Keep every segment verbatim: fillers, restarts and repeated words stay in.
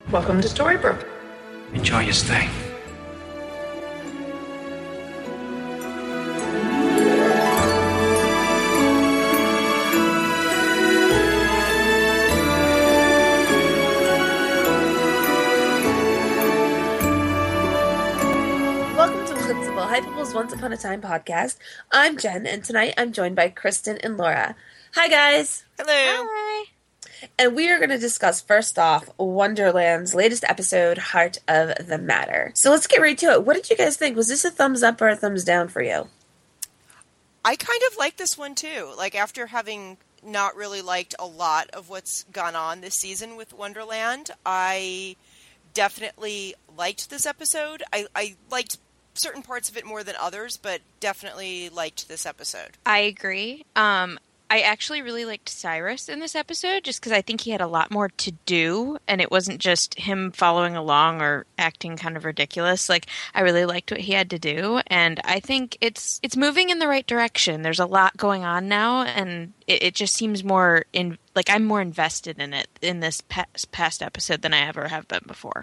Welcome to Storybrooke. Enjoy your stay. Welcome to Whimsical Hypable's Once Upon a Time podcast. I'm Jen, and tonight I'm joined by Kristen and Laura. Hi, guys. Hello. Hi. And we are going to discuss, first off, Wonderland's latest episode, Heart of the Matter. So let's get right to it. What did you guys think? Was this a thumbs up or a thumbs down for you? I kind of like this one too. Like, after having not really liked a lot of what's gone on this season with Wonderland, I definitely liked this episode. I, I liked certain parts of it more than others, but definitely liked this episode. I agree. Um, I actually really liked Cyrus in this episode just because I think he had a lot more to do and it wasn't just him following along or acting kind of ridiculous. Like, I really liked what he had to do, and I think it's it's moving in the right direction. There's a lot going on now, and it, it just seems more in like I'm more invested in it in this past, past episode than I ever have been before.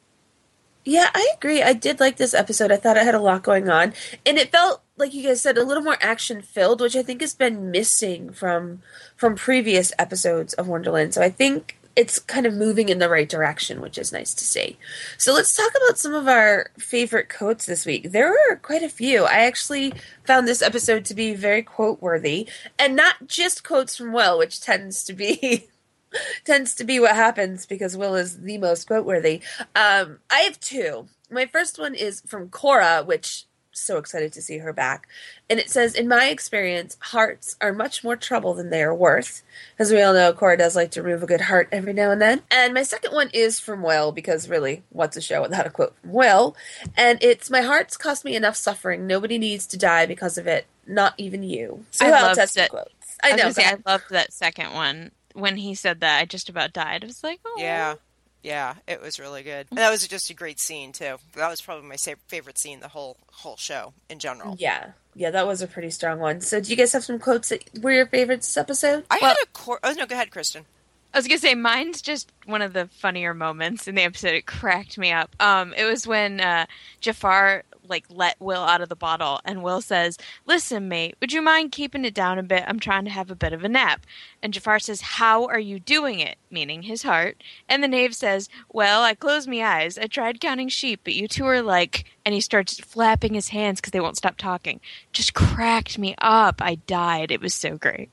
Yeah, I agree. I did like this episode. I thought it had a lot going on. And it felt, like you guys said, a little more action-filled, which I think has been missing from from previous episodes of Wonderland. So I think it's kind of moving in the right direction, which is nice to see. So let's talk about some of our favorite quotes this week. There were quite a few. I actually found this episode to be very quote-worthy. And not just quotes from Will, which tends to be... tends to be what happens because Will is the most quote-worthy. Um, I have two. My first one is from Cora, which so excited to see her back. And it says, in my experience, hearts are much more trouble than they are worth. As we all know, Cora does like to remove a good heart every now and then. And my second one is from Will, because really, what's a show without a quote from Will? And it's, my heart's cost me enough suffering. Nobody needs to die because of it. Not even you. So I I'll loved test the it. quotes. I I, know. was gonna say, I loved that second one. When he said that, I just about died. I was like, oh. Yeah. Yeah, it was really good. And that was just a great scene, too. That was probably my sa- favorite scene the whole whole show in general. Yeah. Yeah, that was a pretty strong one. So do you guys have some quotes that were your favorites this episode? I Well- had a... Cor- oh, no, go ahead, Kristen. I was gonna say mine's just one of the funnier moments in the episode. It cracked me up. Um, it was when uh, Jafar like let Will out of the bottle, and Will says, "Listen, mate, would you mind keeping it down a bit? I'm trying to have a bit of a nap." And Jafar says, "How are you doing it?" Meaning his heart. And the knave says, "Well, I closed my eyes. I tried counting sheep, but you two are like..." And he starts flapping his hands because they won't stop talking. Just cracked me up. I died. It was so great.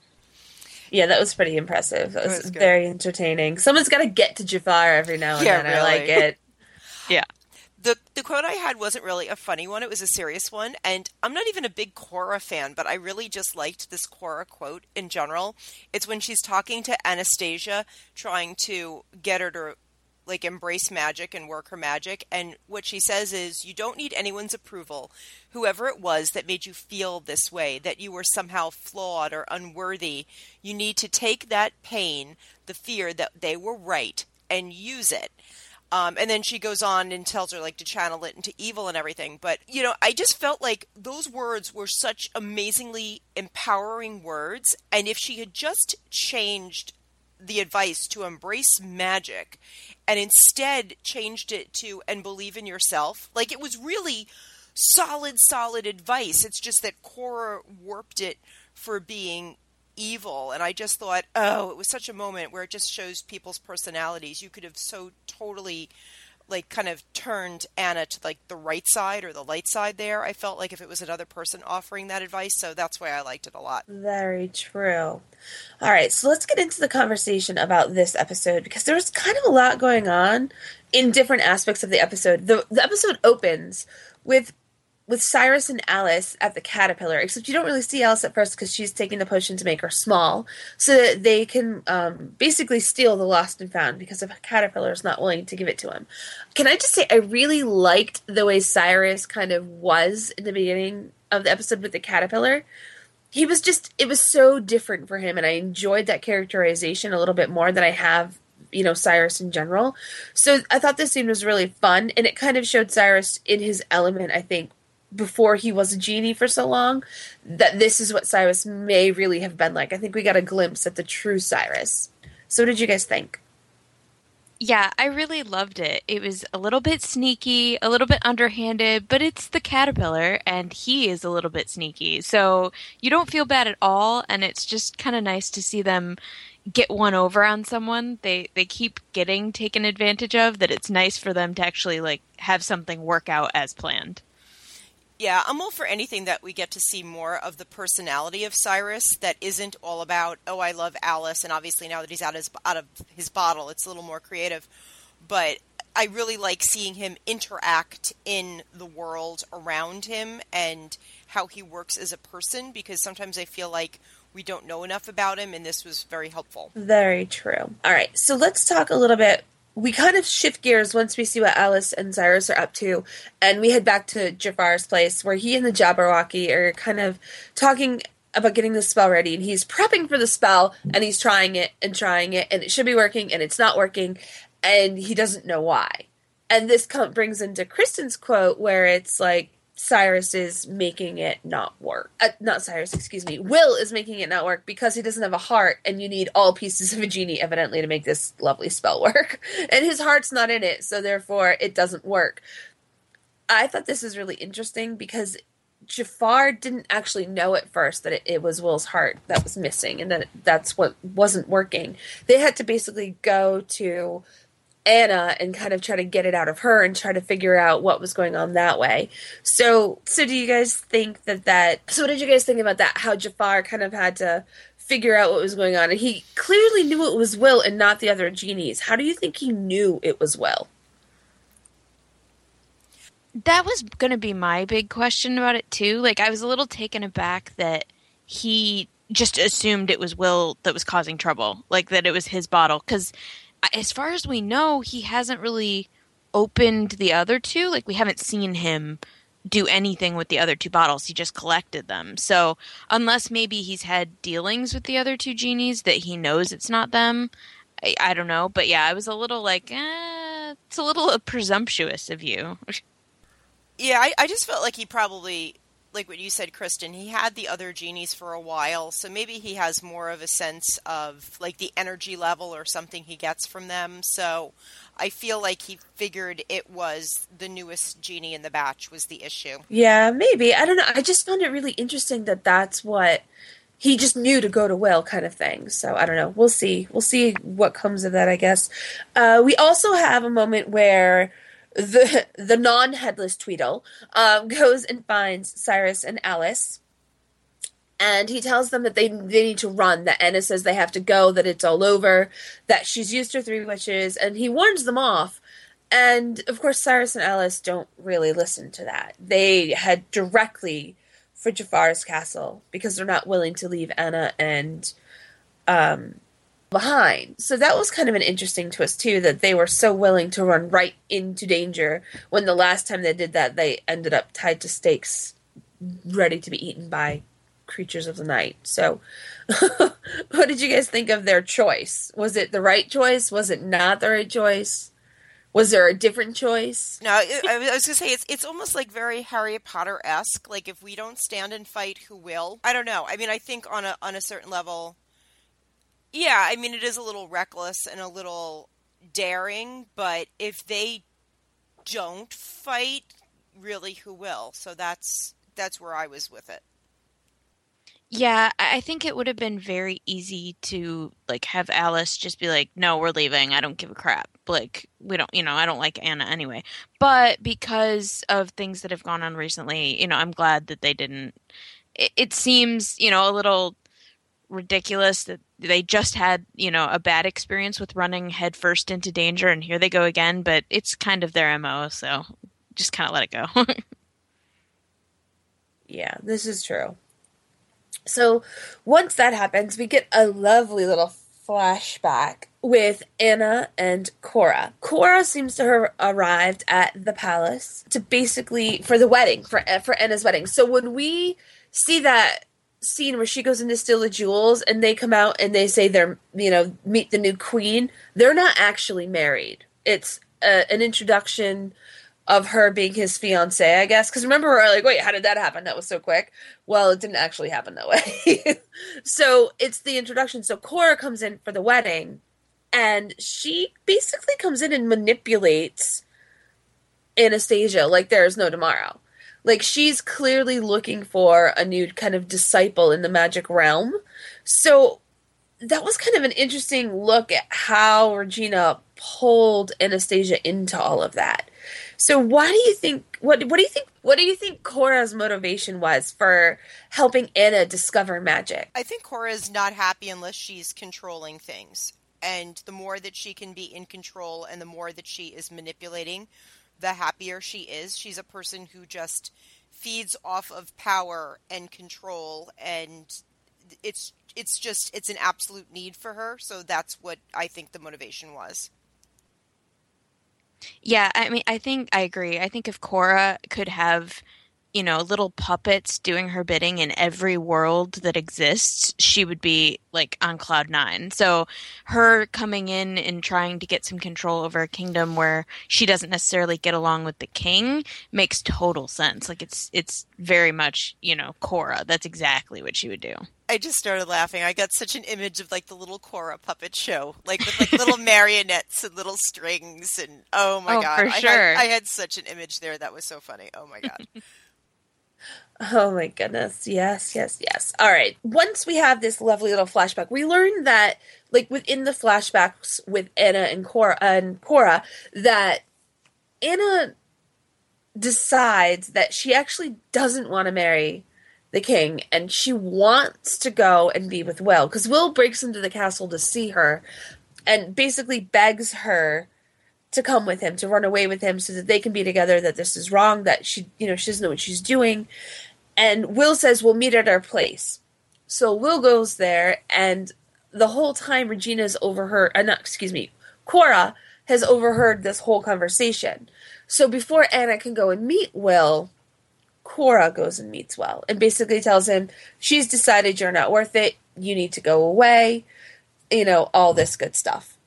Yeah, that was pretty impressive. That was, was good. very entertaining. Someone's got to get to Jafar every now and Yeah, then. I like really. it. Yeah. The the quote I had wasn't really a funny one. It was a serious one. And I'm not even a big Cora fan, but I really just liked this Cora quote in general. It's when she's talking to Anastasia, trying to get her to like embrace magic and work her magic. And what she says is, you don't need anyone's approval. Whoever it was that made you feel this way, that you were somehow flawed or unworthy, you need to take that pain, the fear that they were right, and use it. Um, and then she goes on and tells her like to channel it into evil and everything. But, you know, I just felt like those words were such amazingly empowering words. And if she had just changed the advice to embrace magic and instead changed it to and believe in yourself, like it was really solid, solid advice. It's just that Cora warped it for being evil. And I just thought, oh, it was such a moment where it just shows people's personalities. You could have so totally like kind of turned Anna to like the right side or the light side there. I felt like if it was another person offering that advice. So that's why I liked it a lot. Very true. All right, so let's get into the conversation about this episode because there was kind of a lot going on in different aspects of the episode. The, the episode opens with with Cyrus and Alice at the caterpillar, except you don't really see Alice at first because she's taking the potion to make her small so that they can um, basically steal the lost and found because the caterpillar is not willing to give it to him. Can I just say I really liked the way Cyrus kind of was in the beginning of the episode with the caterpillar. He was just, it was so different for him, and I enjoyed that characterization a little bit more than I have, you know, Cyrus in general. So I thought this scene was really fun, and it kind of showed Cyrus in his element, I think, before he was a genie for so long, that this is what Cyrus may really have been like. I think we got a glimpse at the true Cyrus. So what did you guys think? Yeah, I really loved it. It was a little bit sneaky, a little bit underhanded, but it's the caterpillar and he is a little bit sneaky. So you don't feel bad at all, and it's just kind of nice to see them get one over on someone. They they keep getting taken advantage of, that it's nice for them to actually like have something work out as planned. Yeah, I'm all for anything that we get to see more of the personality of Cyrus that isn't all about, oh, I love Alice, and obviously now that he's out, his, out of his bottle, it's a little more creative. But I really like seeing him interact in the world around him and how he works as a person, because sometimes I feel like we don't know enough about him, and this was very helpful. Very true. All right, so let's talk a little bit. We kind of shift gears once we see what Alice and Cyrus are up to, and we head back to Jafar's place, where he and the Jabberwocky are kind of talking about getting the spell ready, and he's prepping for the spell, and he's trying it and trying it, and it should be working, and it's not working, and he doesn't know why. And this com- brings into Kristen's quote, where it's like, Cyrus is making it not work. Uh, not Cyrus, excuse me. Will is making it not work because he doesn't have a heart, and you need all pieces of a genie, evidently, to make this lovely spell work. And his heart's not in it, so therefore it doesn't work. I thought this was really interesting because Jafar didn't actually know at first that it, it was Will's heart that was missing, and that that's what wasn't working. They had to basically go to Anna and kind of try to get it out of her and try to figure out what was going on that way. So, so do you guys think that that, so what did you guys think about that? How Jafar kind of had to figure out what was going on, and he clearly knew it was Will and not the other genies. How do you think he knew it was Will? That was going to be my big question about it too. Like, I was a little taken aback that he just assumed it was Will that was causing trouble, like that it was his bottle, because as far as we know, he hasn't really opened the other two. Like, we haven't seen him do anything with the other two bottles. He just collected them. So unless maybe he's had dealings with the other two genies that he knows it's not them, I, I don't know. But yeah, I was a little like, eh, it's a little presumptuous of you. Yeah, I, I just felt like he probably, like what you said, Kristen, he had the other genies for a while, so maybe he has more of a sense of, like, the energy level or something he gets from them. So I feel like he figured it was the newest genie in the batch was the issue. Yeah, maybe. I don't know. I just found it really interesting that that's what he just knew to go to Will, kind of thing. So I don't know. We'll see. We'll see what comes of that, I guess. Uh, we also have a moment where the the non-headless Tweedle um, goes and finds Cyrus and Alice, and he tells them that they they need to run, that Anna says they have to go, that it's all over, that she's used her three wishes, and he warns them off. And, of course, Cyrus and Alice don't really listen to that. They head directly for Jafar's castle because they're not willing to leave Anna and um, behind. So that was kind of an interesting twist, too, that they were so willing to run right into danger when the last time they did that, they ended up tied to stakes, ready to be eaten by creatures of the night. So what did you guys think of their choice? Was it the right choice? Was it not the right choice? Was there a different choice? No, I I was going to say, it's it's almost like very Harry Potter-esque. Like, if we don't stand and fight, who will? I don't know. I mean, I think on a on a certain level, yeah, I mean, it is a little reckless and a little daring, but if they don't fight, really, who will? So that's that's where I was with it. Yeah, I I think it would have been very easy to like have Alice just be like, "No, we're leaving. I don't give a crap. Like, we don't, you know, I don't like Anna anyway." But because of things that have gone on recently, you know, I'm glad that they didn't. It, it seems, you know, a little ridiculous that they just had, you know, a bad experience with running headfirst into danger, and here they go again. But it's kind of their M O, so just kind of let it go. Yeah, this is true. So once that happens, we get a lovely little flashback with Anna and Cora. Cora seems to have arrived at the palace to basically, for the wedding, for, for Anna's wedding. So when we see that scene where she goes in to steal the jewels and they come out and they say they're, you know, meet the new queen, they're not actually married. It's a, an introduction of her being his fiancée, I guess. Because remember, we were like, wait, how did that happen? That was so quick. Well, it didn't actually happen that way. So it's the introduction. So Cora comes in for the wedding, And she basically comes in and manipulates Anastasia like there is no tomorrow. Like she's clearly looking for a new kind of disciple in the magic realm. So that was kind of an interesting look at how Regina pulled Anastasia into all of that. So why do you think what what do you think what do you think Cora's motivation was for helping Anna discover magic? I think Cora is not happy unless she's controlling things. And the more that she can be in control and the more that she is manipulating, the happier she is. She's a person who just feeds off of power and control, and it's it's just it's an absolute need for her. So that's what I think the motivation was. Yeah, I mean, I think I agree. I think if Cora could have, you know, little puppets doing her bidding in every world that exists, she would be like on cloud nine. So her coming in and trying to get some control over a kingdom where she doesn't necessarily get along with the king makes total sense. Like it's it's very much, you know, Cora. That's exactly what she would do. I just started laughing. I got such an image of like the little Cora puppet show, like with like little marionettes and little strings, and oh my oh, god, for I, sure. had, I had such an image there that was so funny. Oh my god. Oh my goodness. Yes, yes, yes. All right. Once we have this lovely little flashback, we learn that like within the flashbacks with Anna and Cora and Cora that Anna decides that she actually doesn't want to marry the king and she wants to go and be with Will because Will breaks into the castle to see her and basically begs her to come with him, to run away with him so that they can be together, that this is wrong, that she, you know, she doesn't know what she's doing. And Will says, we'll meet at our place. So Will goes there, and the whole time Regina's overheard, uh, not, excuse me, Cora has overheard this whole conversation. So before Anna can go and meet Will, Cora goes and meets Will and basically tells him, she's decided you're not worth it, you need to go away, you know, all this good stuff.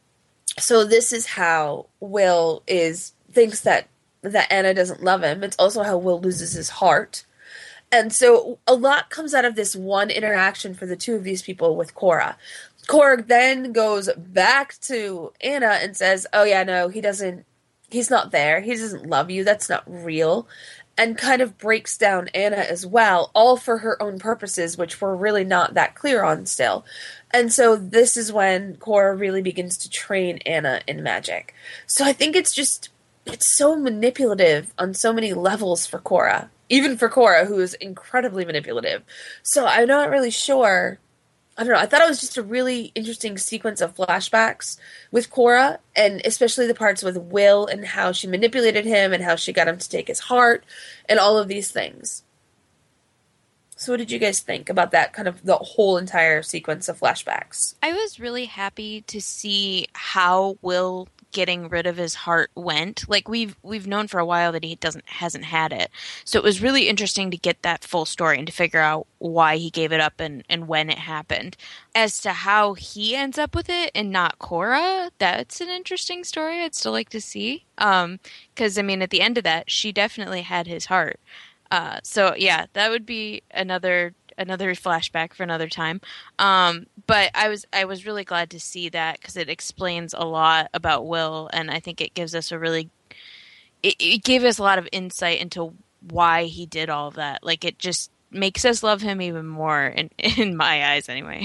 So this is how Will is, thinks that, that Anna doesn't love him. It's also how Will loses his heart. And so a lot comes out of this one interaction for the two of these people with Cora. Cora then goes back to Anna and says, oh yeah, no, he doesn't, he's not there. He doesn't love you. That's not real. And kind of breaks down Anna as well, all for her own purposes, which we're really not that clear on still. And so this is when Cora really begins to train Anna in magic. So I think it's just, it's so manipulative on so many levels for Cora. Even for Cora, who is incredibly manipulative. So I'm not really sure. I don't know. I thought it was just a really interesting sequence of flashbacks with Cora, and especially the parts with Will and how she manipulated him and how she got him to take his heart and all of these things. So what did you guys think about that kind of the whole entire sequence of flashbacks? I was really happy to see how Will getting rid of his heart went. Like we've we've known for a while that he doesn't hasn't had it. So it was really interesting to get that full story and to figure out why he gave it up and, and when it happened. As to how he ends up with it and not Cora, that's an interesting story I'd still like to see. Um, because I mean at the end of that, she definitely had his heart. Uh, so yeah, that would be another another flashback for another time. Um, but I was I was really glad to see that because it explains a lot about Will, and I think it gives us a really it, it gave us a lot of insight into why he did all of that. Like it just makes us love him even more in in my eyes, anyway.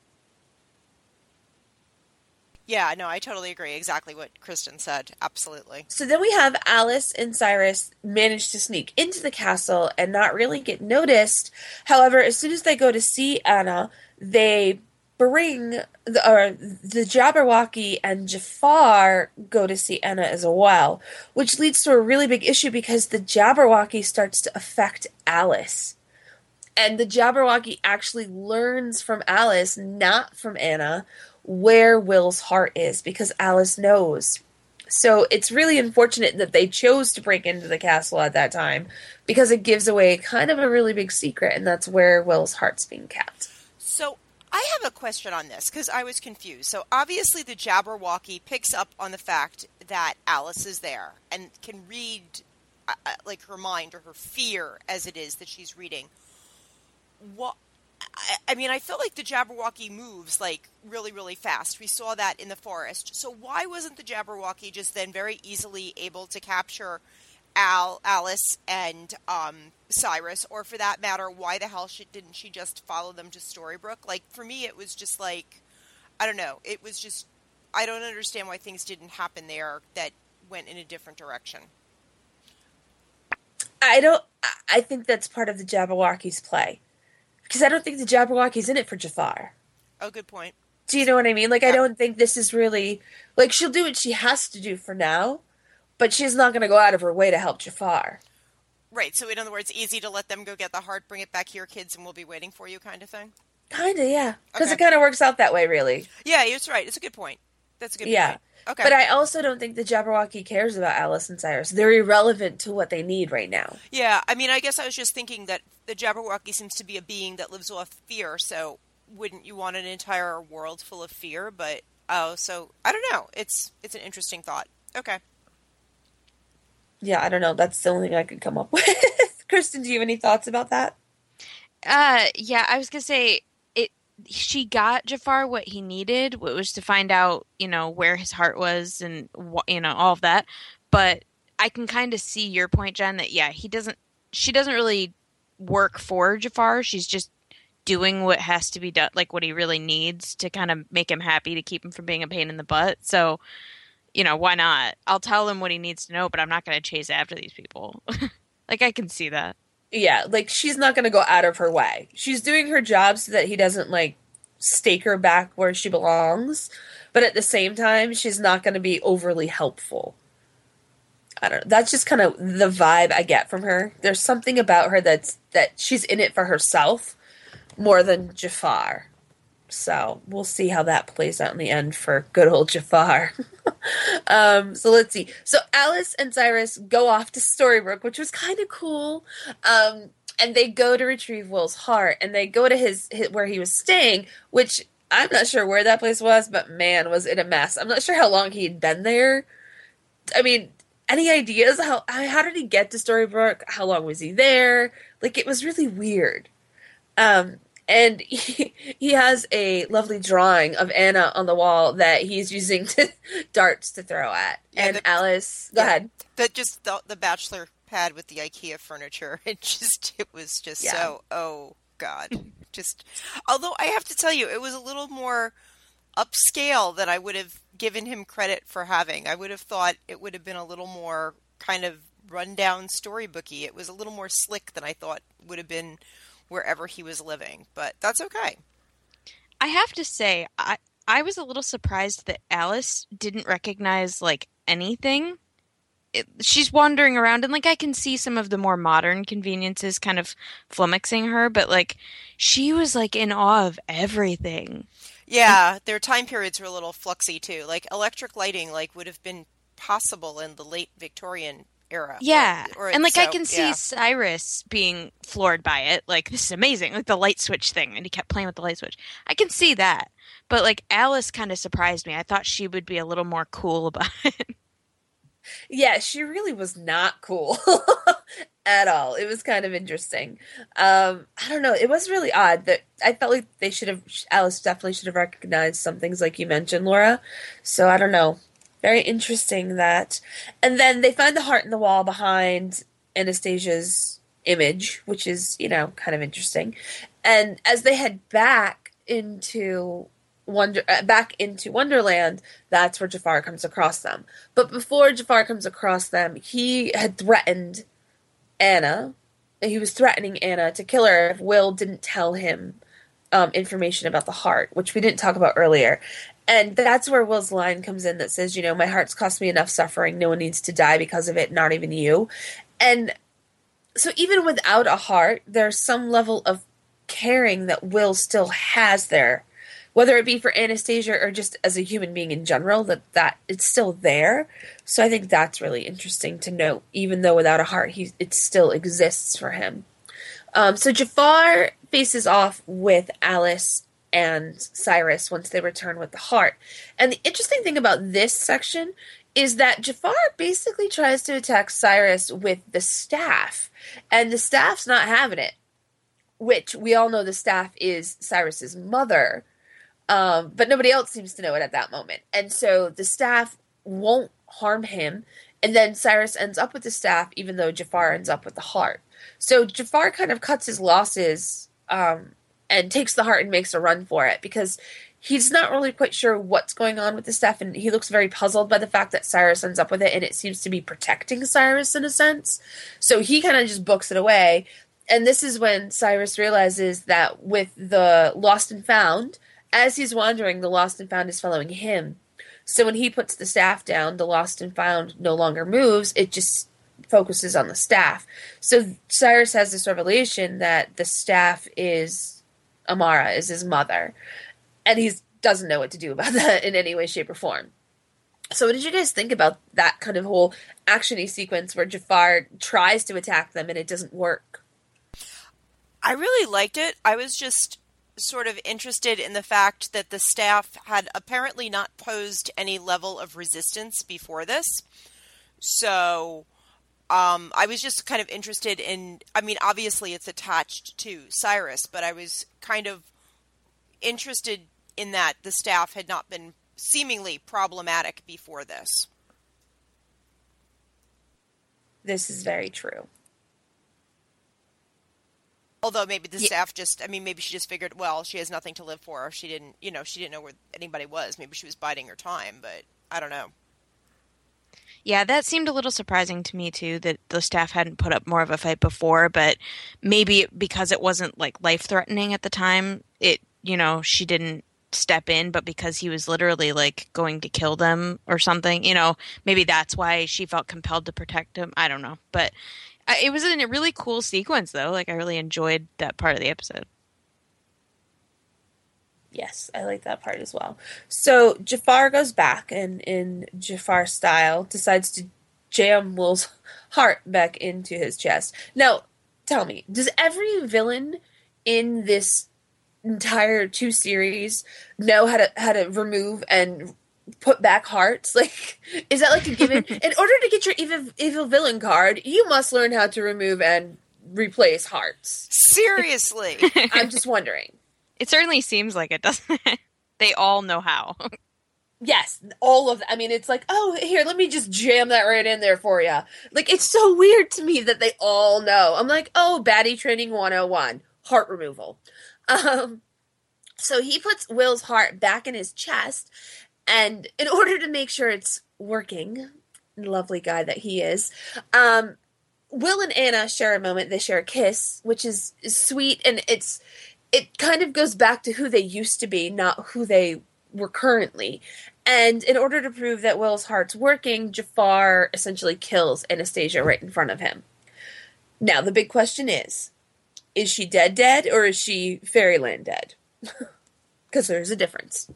Yeah, no, I totally agree. Exactly what Kristen said. Absolutely. So then we have Alice and Cyrus manage to sneak into the castle and not really get noticed. However, as soon as they go to see Anna, they bring the, or the Jabberwocky and Jafar go to see Anna as well, which leads to a really big issue because the Jabberwocky starts to affect Alice. And the Jabberwocky actually learns from Alice, not from Anna, where Will's heart is because Alice knows. So it's really unfortunate that they chose to break into the castle at that time because it gives away kind of a really big secret, and that's where Will's heart's being kept. So I have a question on this because I was confused. So obviously the Jabberwocky picks up on the fact that Alice is there and can read uh, like her mind or her fear as it is that she's reading. What? I, I mean, I feel like the Jabberwocky moves like really, really fast. We saw that in the forest. So why wasn't the Jabberwocky just then very easily able to capture Al, Alice, and um, Cyrus? Or for that matter, why the hell she, didn't she just follow them to Storybrooke? Like, for me, it was just like, I don't know. It was just, I don't understand why things didn't happen there that went in a different direction. I don't, I think that's part of the Jabberwocky's play. Because I don't think the Jabberwocky's in it for Jafar. Oh, good point. Do you know what I mean? Like, Yeah. I don't think this is really... Like, she'll do what she has to do for now, but she's not going to go out of her way to help Jafar. Right, so in other words, easy to let them go get the heart, bring it back here, kids, and we'll be waiting for you kind of thing? Kinda, yeah. Because Okay. it kind of works out that way, really. Yeah, it's right. It's a good point. That's a good Yeah. point. Okay. But I also don't think the Jabberwocky cares about Alice and Cyrus. They're irrelevant to what they need right now. Yeah, I mean, I guess I was just thinking that the Jabberwocky seems to be a being that lives off fear, so wouldn't you want an entire world full of fear? But, oh, so, I don't know. It's it's an interesting thought. Okay. Yeah, I don't know. That's the only thing I could come up with. Kristen, do you have any thoughts about that? Uh, yeah, I was gonna say it. She got Jafar what he needed, what was to find out, you know, where his heart was and wh- you know all of that. But I can kind of see your point, Jen. That yeah, he doesn't. She doesn't really work for Jafar. She's just doing what has to be done, like what he really needs to kind of make him happy, to keep him from being a pain in the butt. So, you know, why not? I'll tell him what he needs to know, but I'm not going to chase after these people. Like, I can see that. Yeah, like, she's not going to go out of her way. She's doing her job so that he doesn't, like, stake her back where she belongs. But at the same time, she's not going to be overly helpful. I don't know. That's just kind of the vibe I get from her. There's something about her that's that she's in it for herself more than Jafar. So we'll see how that plays out in the end for good old Jafar. um, so let's see. So Alice and Cyrus go off to Storybrooke, which was kind of cool. Um, and they go to retrieve Will's heart, and they go to his, his where he was staying, which I'm not sure where that place was, but man, was it a mess. I'm not sure how long he'd been there. I mean, any ideas? How how did he get to Storybrooke? How long was he there? Like, it was really weird. Um, and he, he has a lovely drawing of Anna on the wall that he's using to, darts to throw at. Yeah, and the- Alice, go yeah, ahead. That just the, the bachelor pad with the IKEA furniture. It just it was just Yeah. so oh god. Just although I have to tell you, it was a little more upscale than I would have given him credit for having. I would have thought it would have been a little more kind of rundown storybooky. It was a little more slick than I thought would have been wherever he was living, but that's okay. I have to say, I I was a little surprised that Alice didn't recognize like anything. It, she's wandering around, and like I can see some of the more modern conveniences kind of flummoxing her, but like she was like in awe of everything. Yeah, their time periods were a little fluxy too. Like electric lighting like would have been possible in the late Victorian era. Yeah, Or, or and like I so, can see yeah. Cyrus being floored by it. Like, this is amazing, like the light switch thing, and he kept playing with the light switch. I can see that, but like Alice kind of surprised me. I thought she would be a little more cool about it. Yeah, she really was not cool at all. It was kind of interesting. Um, I don't know. It was really odd that I felt like they should have, Alice definitely should have recognized some things like you mentioned, Laura. So I don't know. Very interesting that. And then they find the heart in the wall behind Anastasia's image, which is, you know, kind of interesting. And as they head back into Wonder uh, back into Wonderland, that's where Jafar comes across them. But before Jafar comes across them, he had threatened Anna. He was threatening Anna to kill her if Will didn't tell him um, information about the heart, which we didn't talk about earlier. And that's where Will's line comes in that says, you know, my heart's cost me enough suffering. No one needs to die because of it, not even you. And so even without a heart, there's some level of caring that Will still has there, whether it be for Anastasia or just as a human being in general, that, that it's still there. So I think that's really interesting to note. Even though without a heart, he it still exists for him. Um, so Jafar faces off with Alice and Cyrus once they return with the heart. And the interesting thing about this section is that Jafar basically tries to attack Cyrus with the staff. And the staff's not having it. which we all know the staff is Cyrus's mother, um, but nobody else seems to know it at that moment. And so the staff won't harm him, and then Cyrus ends up with the staff, even though Jafar ends up with the heart. So Jafar kind of cuts his losses um, and takes the heart and makes a run for it, because he's not really quite sure what's going on with the staff, and he looks very puzzled by the fact that Cyrus ends up with it, and it seems to be protecting Cyrus in a sense. So he kind of just books it away. And this is when Cyrus realizes that with the Lost and Found, as he's wandering, the Lost and Found is following him. So when he puts the staff down, the Lost and Found no longer moves. It just focuses on the staff. So Cyrus has this revelation that the staff is Amara, is his mother. And he doesn't know what to do about that in any way, shape, or form. So what did you guys think about that kind of whole action-y sequence where Jafar tries to attack them and it doesn't work? I really liked it. I was just sort of interested in the fact that the staff had apparently not posed any level of resistance before this. So um, I was just kind of interested in, I mean, obviously it's attached to Cyrus, but I was kind of interested in that the staff had not been seemingly problematic before this. This is very true. Although maybe the Yeah. staff just, I mean, maybe she just figured, well, she has nothing to live for, or she didn't, you know, she didn't know where anybody was. Maybe she was biding her time, but I don't know. Yeah, that seemed a little surprising to me too, that the staff hadn't put up more of a fight before, but maybe because it wasn't like life-threatening at the time, it, you know, she didn't step in, but because he was literally like going to kill them or something, you know, maybe that's why she felt compelled to protect him. I don't know, but I, it was a really cool sequence though. Like I really enjoyed that part of the episode. Yes, I like that part as well. So Jafar goes back and in Jafar style decides to jam Will's heart back into his chest. Now, tell me, does every villain in this entire two series know how to how to remove and put back hearts? Like, is that like a given? In order to get your evil, evil villain card, you must learn how to remove and replace hearts. Seriously. I'm just wondering. It certainly seems like it, doesn't it? They all know how. Yes, all of. I mean, it's like, oh, here, let me just jam that right in there for you. Like, it's so weird to me that they all know. I'm like, oh, baddie training one oh one, heart removal. Um, so he puts Will's heart back in his chest, and in order to make sure it's working, lovely guy that he is, um, Will and Anna share a moment. They share a kiss, which is, is sweet, and it's it kind of goes back to who they used to be, not who they were currently. And in order to prove that Will's heart's working, Jafar essentially kills Anastasia right in front of him. Now, the big question is, is she dead dead, or is she fairyland dead? Because there's a difference.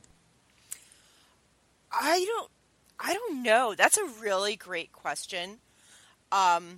I don't, I don't know. That's a really great question. Um,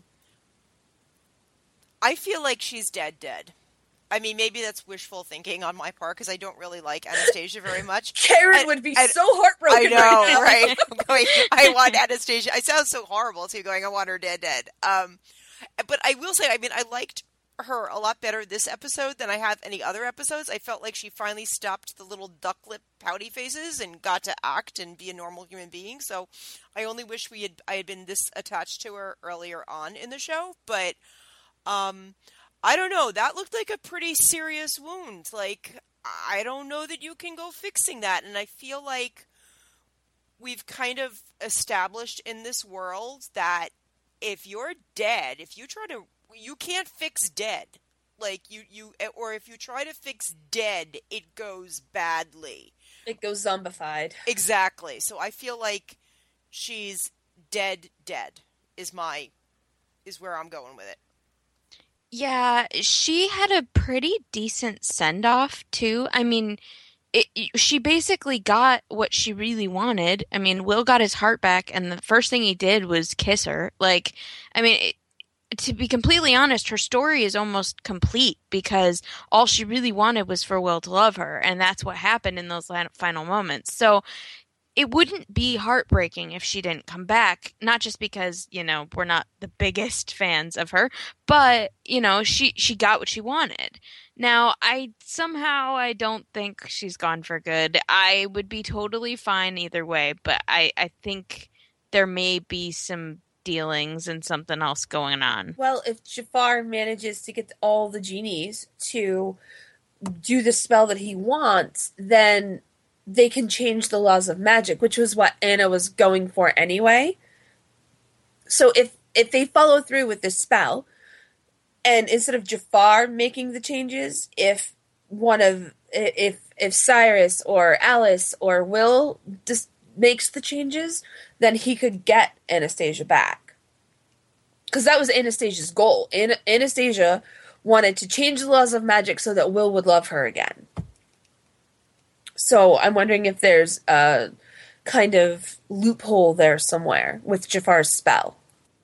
I feel like she's dead dead. I mean, maybe that's wishful thinking on my part because I don't really like Anastasia very much. Karen and, would be and, so heartbroken. I know, right now. right? I'm going, I want Anastasia. I sound so horrible too, going, I want her dead, dead. Um, but I will say, I mean, I liked her a lot better this episode than I have any other episodes. I felt like she finally stopped the little duck lip pouty faces and got to act and be a normal human being. So I only wish we had I had been this attached to her earlier on in the show. But um. I don't know. That looked like a pretty serious wound. Like, I don't know that you can go fixing that. And I feel like we've kind of established in this world that if you're dead, if you try to, you can't fix dead. Like, you, you, or if you try to fix dead, it goes badly. It goes zombified. Exactly. So I feel like she's dead, dead is my, is where I'm going with it. Yeah, she had a pretty decent send-off, too. I mean, it, she basically got what she really wanted. I mean, Will got his heart back, and the first thing he did was kiss her. Like, I mean, it, to be completely honest, her story is almost complete because all she really wanted was for Will to love her, and that's what happened in those final moments. So, it wouldn't be heartbreaking if she didn't come back, not just because, you know, we're not the biggest fans of her, but, you know, she, she got what she wanted. Now, I somehow I don't think she's gone for good. I would be totally fine either way, but I, I think there may be some dealings and something else going on. Well, if Jafar manages to get all the genies to do the spell that he wants, then they can change the laws of magic, which was what Anna was going for anyway. So if if they follow through with this spell, and instead of Jafar making the changes, if one of if if Cyrus or Alice or Will just makes the changes, then he could get Anastasia back. Because that was Anastasia's goal. An- Anastasia wanted to change the laws of magic so that Will would love her again. So I'm wondering if there's a kind of loophole there somewhere with Jafar's spell.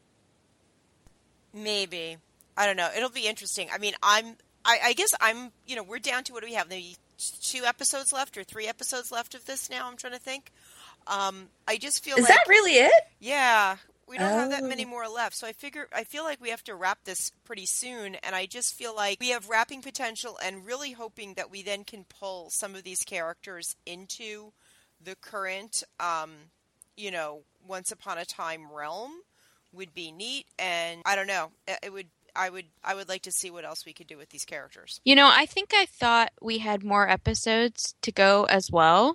Maybe. I don't know. It'll be interesting. I mean, I'm, I, I guess I'm, you know, we're down to, what do we have? Maybe two episodes left or three episodes left of this now, I'm trying to think. Um, I just feel Is like... that really it? Yeah. We don't oh. have that many more left. So I figure, I feel like we have to wrap this pretty soon. And I just feel like we have wrapping potential and really hoping that we then can pull some of these characters into the current, um, you know, Once Upon a Time realm would be neat. And I don't know, it would, I would, I would like to see what else we could do with these characters. You know, I think I thought we had more episodes to go as well.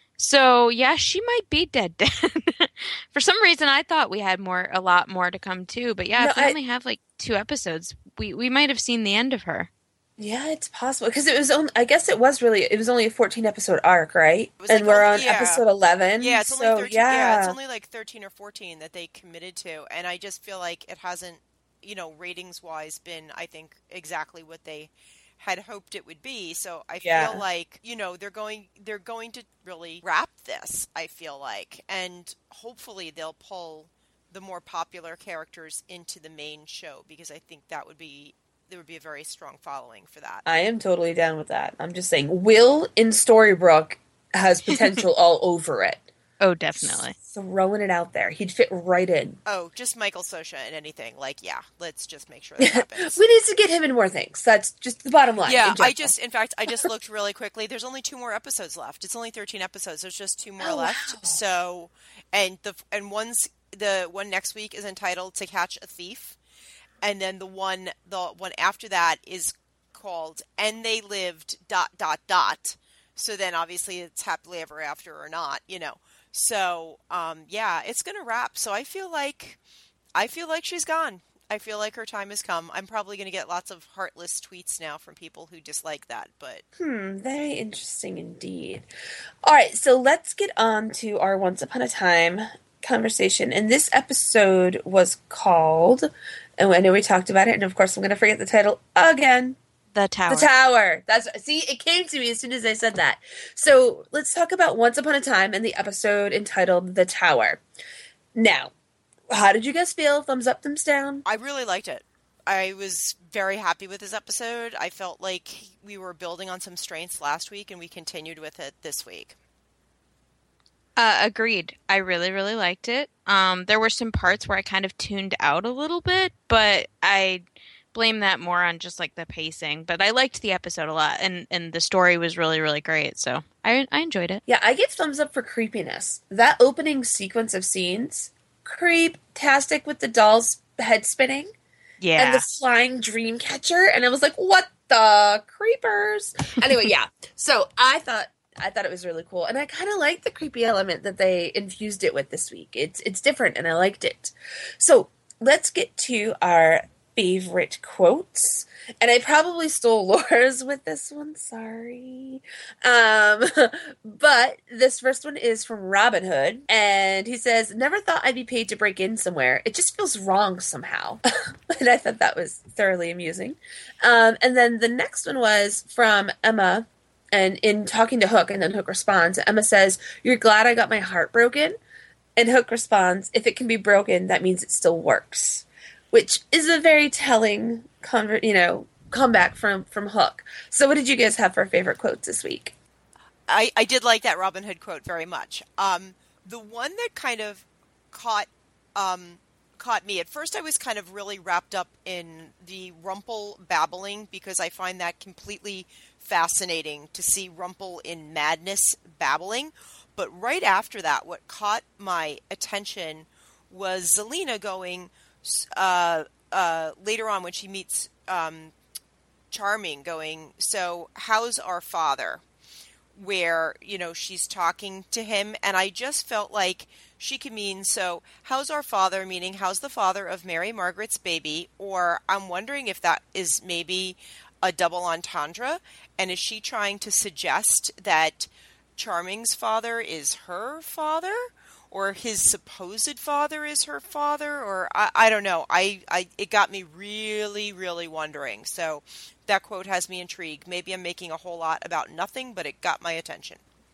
So, yeah, she might be dead dead. For some reason, I thought we had more, a lot more to come too. But yeah, no, if we I, only have like two episodes, we, we might have seen the end of her. Yeah, it's possible. Because it was only, I guess it was really, it was only a fourteen episode arc, right? And like, we're on yeah. episode eleven. Yeah, it's so, only thirteen. Yeah. yeah, it's only like thirteen or fourteen that they committed to. And I just feel like it hasn't, you know, ratings wise been, I think, exactly what they had hoped it would be. So I yeah. feel like, you know, they're going they're going to really wrap this, I feel like. And hopefully they'll pull the more popular characters into the main show, because I think that would be there would be a very strong following for that. I am totally down with that. I'm just saying, Will in Storybrooke has potential all over it. Oh, definitely. Just throwing it out there. He'd fit right in. Oh, just Michael Sosha in anything. Like, yeah, let's just make sure that happens. We need to get him in more things. That's just the bottom line. Yeah, I just, in fact, I just looked really quickly. There's only two more episodes left. It's only thirteen episodes. There's just two more oh, left. Wow. So, and the and one's the one next week is entitled To Catch a Thief, and then the one the one after that is called And They Lived dot dot dot. So then, obviously, it's happily ever after or not, you know. So, um, yeah, it's going to wrap. So I feel like, I feel like she's gone. I feel like her time has come. I'm probably going to get lots of heartless tweets now from people who dislike that, but... Hmm, very interesting indeed. All right, so let's get on to our Once Upon a Time conversation. And this episode was called, and I know we talked about it, and of course I'm going to forget the title again. The Tower. The Tower. That's see, it came to me as soon as I said that. So let's talk about Once Upon a Time and the episode entitled The Tower. Now, how did you guys feel? Thumbs up, thumbs down? I really liked it. I was very happy with this episode. I felt like we were building on some strengths last week, and we continued with it this week. Uh, agreed. I really, really liked it. Um, there were some parts where I kind of tuned out a little bit, but I blame that more on just like the pacing. But I liked the episode a lot, and, and the story was really, really great. So I I enjoyed it. Yeah, I give thumbs up for creepiness. That opening sequence of scenes, creep-tastic with the doll's head spinning. Yeah. And the flying dream catcher. And I was like, what the creepers? Anyway, yeah. So I thought I thought it was really cool. And I kind of liked the creepy element that they infused it with this week. It's it's different, and I liked it. So let's get to our favorite quotes. And I probably stole Laura's with this one. Sorry. Um, but this first one is from Robin Hood. And he says, never thought I'd be paid to break in somewhere. It just feels wrong somehow. And I thought that was thoroughly amusing. Um, and then the next one was from Emma. And in talking to Hook, and then Hook responds, Emma says, you're glad I got my heart broken? And Hook responds, if it can be broken, that means it still works. Which is a very telling, conver- you know, comeback from, from Hook. So what did you guys have for favorite quotes this week? I, I did like that Robin Hood quote very much. Um, the one that kind of caught um, caught me at first, I was kind of really wrapped up in the Rumple babbling because I find that completely fascinating to see Rumple in madness babbling. But right after that, what caught my attention was Zelena going uh, uh, later on when she meets um, Charming, going, "So how's our father?" Where, you know, she's talking to him, and I just felt like she could mean, so how's our father, meaning how's the father of Mary Margaret's baby, or I'm wondering if that is maybe a double entendre, and is she trying to suggest that Charming's father is her father, or his supposed father is her father, or I, I don't know. I, I it got me really, really wondering. So that quote has me intrigued. Maybe I'm making a whole lot about nothing, but it got my attention.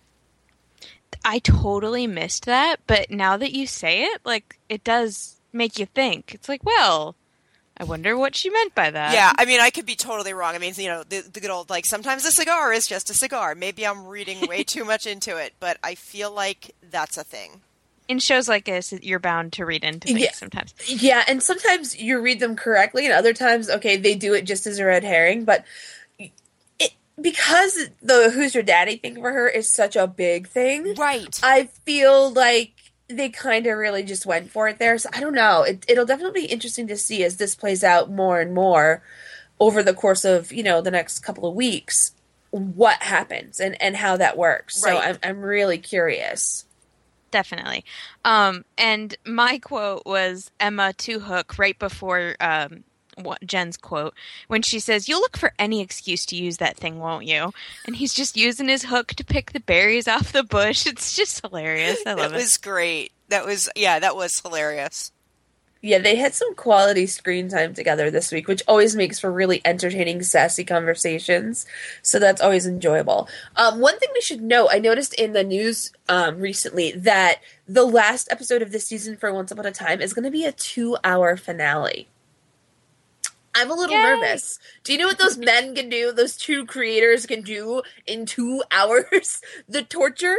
I totally missed that, but now that you say it, like, it does make you think. It's like, well, I wonder what she meant by that. Yeah, I mean, I could be totally wrong. I mean, you know, the, the good old, like, sometimes a cigar is just a cigar. Maybe I'm reading way too much into it, but I feel like that's a thing. In shows like this, you're bound to read into things yeah. sometimes. Yeah, and sometimes you read them correctly, and other times, okay, they do it just as a red herring, but it because the Who's Your Daddy thing for her is such a big thing. Right. I feel like they kind of really just went for it there. So I don't know. It, it'll definitely be interesting to see as this plays out more and more over the course of, you know, the next couple of weeks, what happens and, and how that works. Right. So I'm I'm really curious. Definitely. Um, and my quote was Emma to Hook right before um, what, Jen's quote, when she says, "You'll look for any excuse to use that thing, won't you?" And he's just using his hook to pick the berries off the bush. It's just hilarious. I love it. That was great. That was, yeah, that was hilarious. Yeah, they had some quality screen time together this week, which always makes for really entertaining, sassy conversations. So that's always enjoyable. Um, one thing we should note, I noticed in the news um, recently that the last episode of this season for Once Upon a Time is going to be a two-hour finale. I'm a little Yay. nervous. Do you know what those men can do? Those two creators can do in two hours? The torture?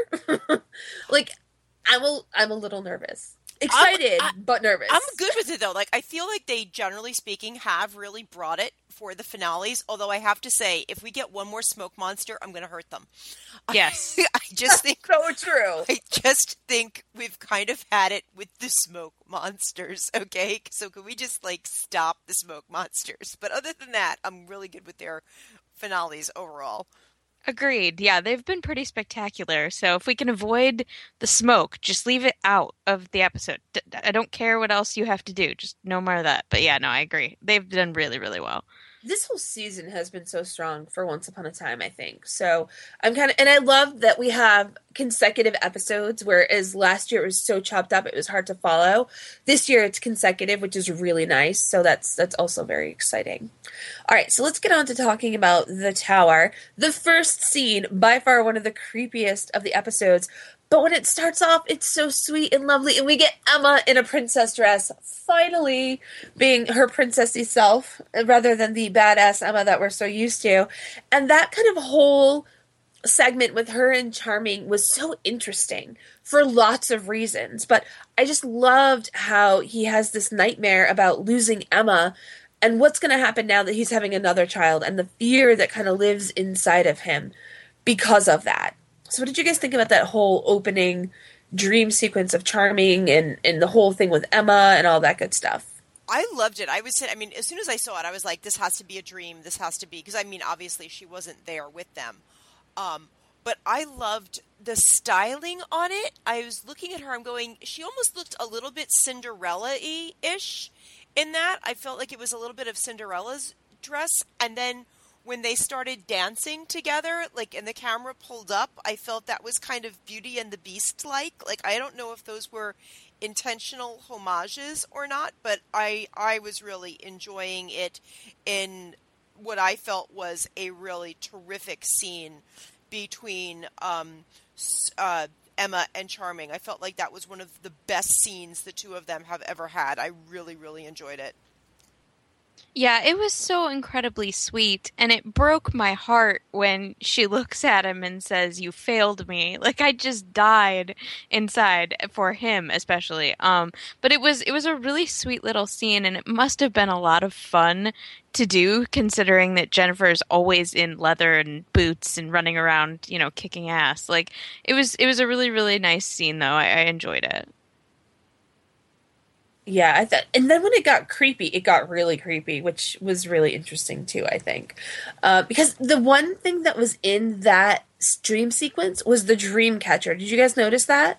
Like, I'm a, I'm a little nervous. Excited, I, but nervous. I'm good with it, though. Like, I feel like they, generally speaking, have really brought it for the finales. Although I have to say, if we get one more smoke monster, I'm going to hurt them. Yes. I, I just think... so true. I just think we've kind of had it with the smoke monsters, okay? So can we just, like, stop the smoke monsters? But other than that, I'm really good with their finales overall. Agreed. Yeah, they've been pretty spectacular. So if we can avoid the smoke, just leave it out of the episode. D- I don't care what else you have to do. Just no more of that. But yeah, no, I agree. They've done really, really well. This whole season has been so strong for Once Upon a Time, I think. So I'm kind of, and I love that we have consecutive episodes, whereas last year it was so chopped up, it was hard to follow. This year it's consecutive, which is really nice. So that's, that's also very exciting. All right. So let's get on to talking about the tower. The first scene, by far one of the creepiest of the episodes. But when it starts off, it's so sweet and lovely. And we get Emma in a princess dress, finally being her princessy self, rather than the badass Emma that we're so used to. And that kind of whole segment with her and Charming was so interesting for lots of reasons. But I just loved how he has this nightmare about losing Emma and what's going to happen now that he's having another child and the fear that kind of lives inside of him because of that. So what did you guys think about that whole opening dream sequence of Charming and, and the whole thing with Emma and all that good stuff? I loved it. I was, I mean, as soon as I saw it, I was like, this has to be a dream. This has to be, because I mean, obviously she wasn't there with them. Um, but I loved the styling on it. I was looking at her, I'm going, she almost looked a little bit Cinderella-y-ish in that. I felt like it was a little bit of Cinderella's dress. And then when they started dancing together, like, and the camera pulled up, I felt that was kind of Beauty and the Beast-like. Like, I don't know if those were intentional homages or not, but I I was really enjoying it in what I felt was a really terrific scene between um, uh, Emma and Charming. I felt like that was one of the best scenes the two of them have ever had. I really, really enjoyed it. Yeah, it was so incredibly sweet, and it broke my heart when she looks at him and says, "You failed me." Like I just died inside for him, especially. Um, but it was it was a really sweet little scene, and it must have been a lot of fun to do, considering that Jennifer is always in leather and boots and running around, you know, kicking ass. Like it was it was a really really nice scene, though. I, I enjoyed it. Yeah, I thought, and then when it got creepy, it got really creepy, which was really interesting too, I think. Uh, because the one thing that was in that s- dream sequence was the dream catcher. Did you guys notice that?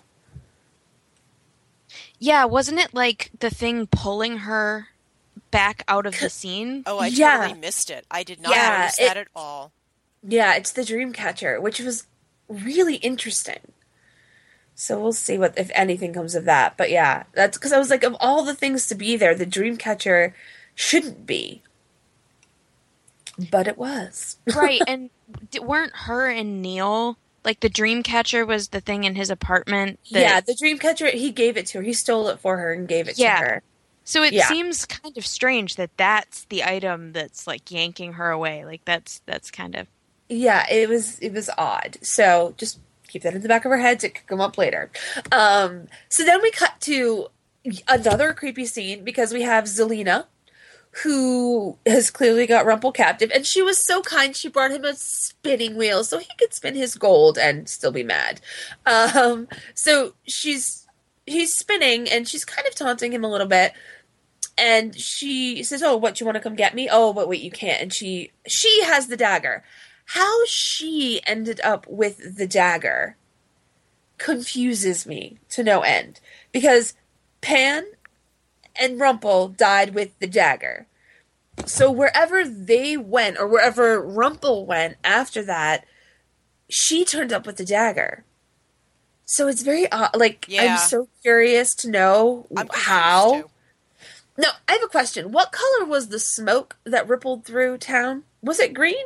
Yeah, wasn't it like the thing pulling her back out of the scene? Oh, I Yeah. totally missed it. I did not Yeah, notice it- that at all. Yeah, it's the dream catcher, which was really interesting. So we'll see what if anything comes of that. But yeah, that's because I was like, of all the things to be there, the dream catcher shouldn't be, but it was. Right, and d- weren't her and Neil like the dream catcher was the thing in his apartment that Yeah, the dream catcher, he gave it to her. He stole it for her and gave it Yeah. to her. so it Yeah. seems kind of strange that that's the item that's like yanking her away. Like that's that's kind of Yeah, it was it was odd. So just keep that in the back of our heads. It could come up later. Um, so then we cut to another creepy scene because we have Zelina, who has clearly got Rumple captive, and she was so kind. She brought him a spinning wheel so he could spin his gold and still be mad. Um, so she's he's spinning, and she's kind of taunting him a little bit. And she says, "Oh, what, you want to come get me? Oh, but wait, you can't." And she she has the dagger. How she ended up with the dagger confuses me to no end. Because Pan and Rumple died with the dagger. So wherever they went, or wherever Rumple went after that, she turned up with the dagger. So it's very odd. Like, Yeah. I'm so curious to know I'm confused, how. too. No, I have a question. What color was the smoke that rippled through town? Was it green?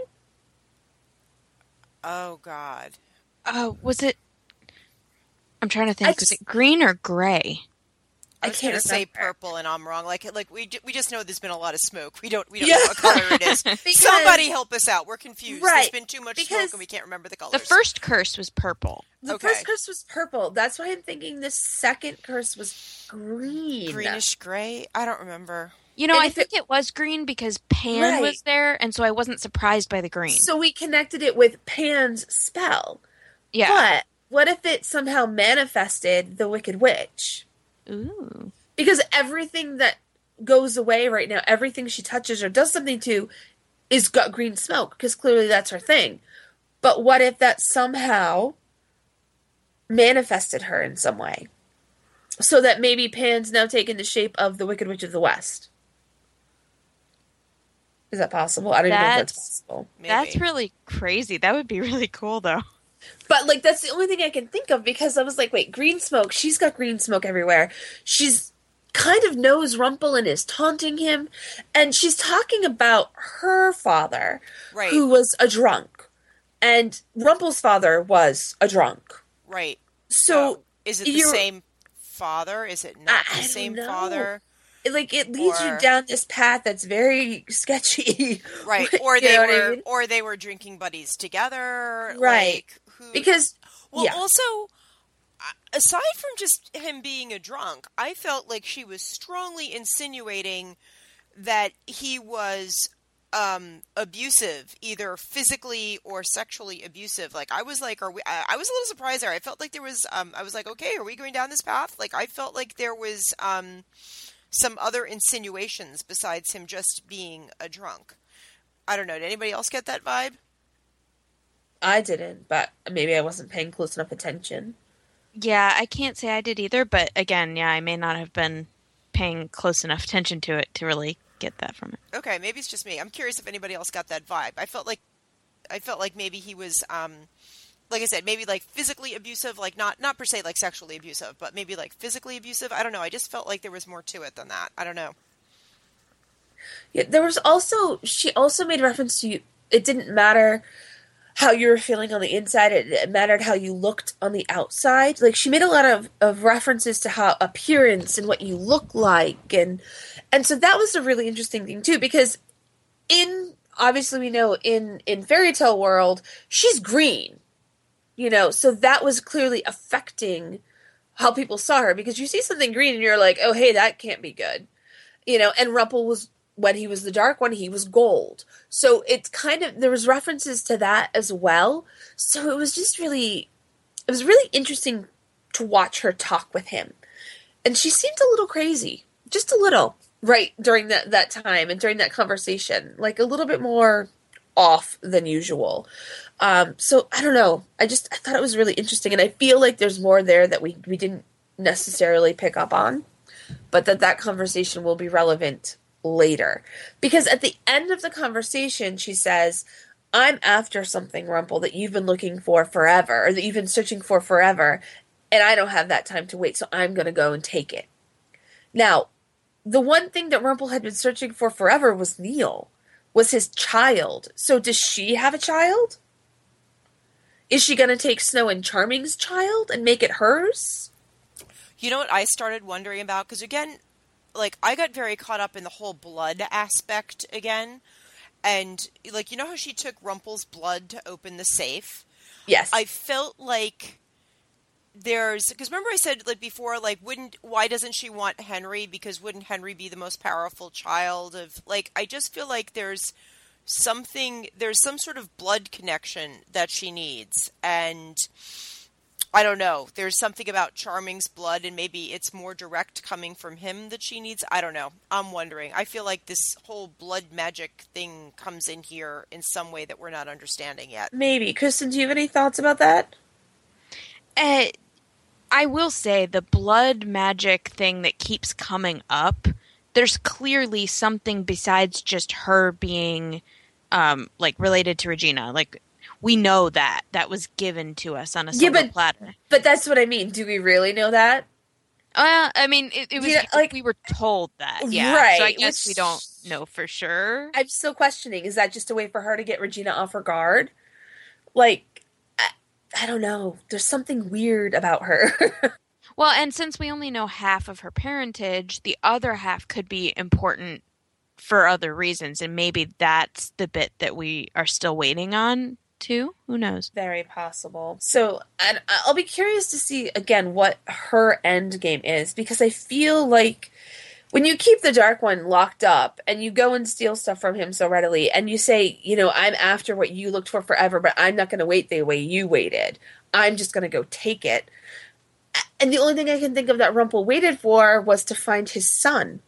Oh God. uh was it I'm trying to think, I was just- it green or gray? I I was can't gonna say remember. purple, and I'm wrong. Like, like we ju- we just know there's been a lot of smoke. We don't we don't Yeah. know what color it is. Because- Somebody help us out. We're confused. There's Right, been too much smoke, because and we can't remember the colors. The first curse was purple. The Okay. first curse was purple. That's why I'm thinking the second curse was green. greenish gray. I don't remember. You know, And I if think it, was green because Pan Right. was there, and so I wasn't surprised by the green. So we connected it with Pan's spell. yeah. But what if it somehow manifested the Wicked Witch? Ooh. Because everything that goes away right now, everything she touches or does something to, is got green smoke, because clearly that's her thing. But what if that somehow manifested her in some way? So that maybe Pan's now taken the shape of the Wicked Witch of the West. Is that possible? I don't even know if that's That's- possible. Maybe. That's really crazy. That would be really cool, though. But, like, that's the only thing I can think of, because I was like, wait, green smoke, she's got green smoke everywhere. She's kind of knows Rumple and is taunting him. And she's talking about her father, Right. who was a drunk. And Rumple's father was a drunk. right. So, Oh, is it the you're- same father? Is it not I- I the don't same know. father? it, like, it leads Or- you down this path that's very sketchy. Right. You Or they know what I were mean? or they were drinking buddies together. Right. Like, who, Because, well, yeah. also, uh, aside from just him being a drunk, I felt like she was strongly insinuating that he was um abusive, either physically or sexually abusive. Like, I was like, are we I, I was a little surprised there. I felt like there was um I was like, okay, are we going down this path? Like, I felt like there was um some other insinuations besides him just being a drunk. I don't know. Did anybody else get that vibe? I didn't, but maybe I wasn't paying close enough attention. Yeah, I can't say I did either, but again, yeah, I may not have been paying close enough attention to it to really get that from it. Okay, maybe it's just me. I'm curious if anybody else got that vibe. I felt like I felt like maybe he was um like I said, maybe like physically abusive, like not not per se like sexually abusive, but maybe like physically abusive. I don't know. I just felt like there was more to it than that. I don't know. Yeah, there was also, she also made reference to, it didn't matter how you were feeling on the inside. It, it mattered how you looked on the outside. Like, she made a lot of, of references to how appearance and what you look like. And, and so that was a really interesting thing too, because in, obviously we know in, in fairy tale world, she's green, you know, so that was clearly affecting how people saw her, because you see something green and you're like, oh, hey, that can't be good, you know. And Rumple was, when he was the dark one, he was gold. So it's kind of, there was references to that as well. So it was just really, it was really interesting to watch her talk with him. And she seemed a little crazy, just a little, right, during that, that time and during that conversation, like a little bit more off than usual. Um, so I don't know. I just, I thought it was really interesting. And I feel like there's more there that we, we didn't necessarily pick up on, but that that conversation will be relevant later. Because at the end of the conversation, she says, I'm after something, Rumple, that you've been looking for forever, or that you've been searching for forever, and I don't have that time to wait, so I'm going to go and take it. Now, the one thing that Rumple had been searching for forever was Neil, was his child. So does she have a child? Is she going to take Snow and Charming's child and make it hers? You know what I started wondering about? Because again, like, I got very caught up in the whole blood aspect again. And, like, you know how she took Rumple's blood to open the safe? Yes. I felt like there's... Because remember I said, like, before, like, wouldn't... Why doesn't she want Henry? Because wouldn't Henry be the most powerful child of... Like, I just feel like there's something... There's some sort of blood connection that she needs. And... I don't know. There's something about Charming's blood, and maybe it's more direct coming from him that she needs. I don't know. I'm wondering. I feel like this whole blood magic thing comes in here in some way that we're not understanding yet. Maybe. Kristen, do you have any thoughts about that? Uh, I will say the blood magic thing that keeps coming up, there's clearly something besides just her being um, like related to Regina. Like, we know that. That was given to us on a silver yeah, but, platter. But that's what I mean. Do we really know that? Uh, I mean, it, it was yeah, like, we were told that. Yeah. Right. So I guess we don't know for sure. I'm still questioning. Is that just a way for her to get Regina off her guard? Like, I, I don't know. There's something weird about her. Well, and since we only know half of her parentage, the other half could be important for other reasons. And maybe that's the bit that we are still waiting on. Too? Who knows? Very possible. So, and I'll be curious to see, again, what her end game is, because I feel like when you keep the Dark One locked up and you go and steal stuff from him so readily, and you say, you know, I'm after what you looked for forever, but I'm not going to wait the way you waited. I'm just going to go take it. And the only thing I can think of that Rumple waited for was to find his son.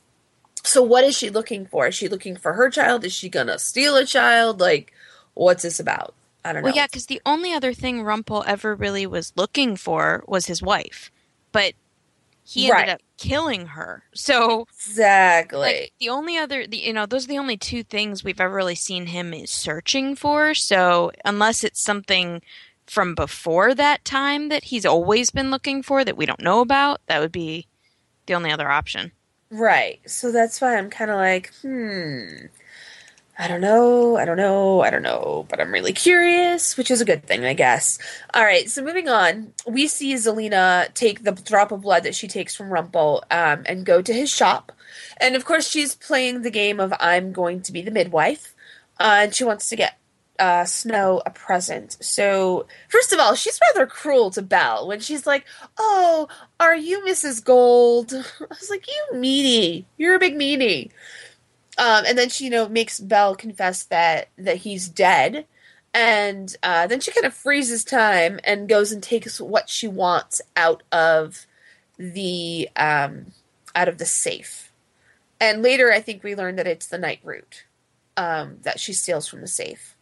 So what is she looking for? Is she looking for her child? Is she going to steal a child? Like, what's this about? I don't know. Well, yeah, because the only other thing Rumple ever really was looking for was his wife. But he ended right. up killing her. So exactly. Like, the only other, the, you know, those are the only two things we've ever really seen him is searching for. So unless it's something from before that time that he's always been looking for that we don't know about, that would be the only other option. Right. So that's why I'm kind of like, hmm... I don't know, I don't know, I don't know, but I'm really curious, which is a good thing, I guess. All right, so moving on, we see Zelena take the drop of blood that she takes from Rumple um, and go to his shop. And, of course, she's playing the game of I'm going to be the midwife, uh, and she wants to get uh, Snow a present. So, first of all, she's rather cruel to Belle when she's like, oh, are you Missus Gold? I was like, you meanie, you're a big meanie. Um, and then she, you know, makes Belle confess that, that he's dead. And uh, then she kind of freezes time and goes and takes what she wants out of the um, out of the safe. And later, I think we learn that it's the night root um, that she steals from the safe.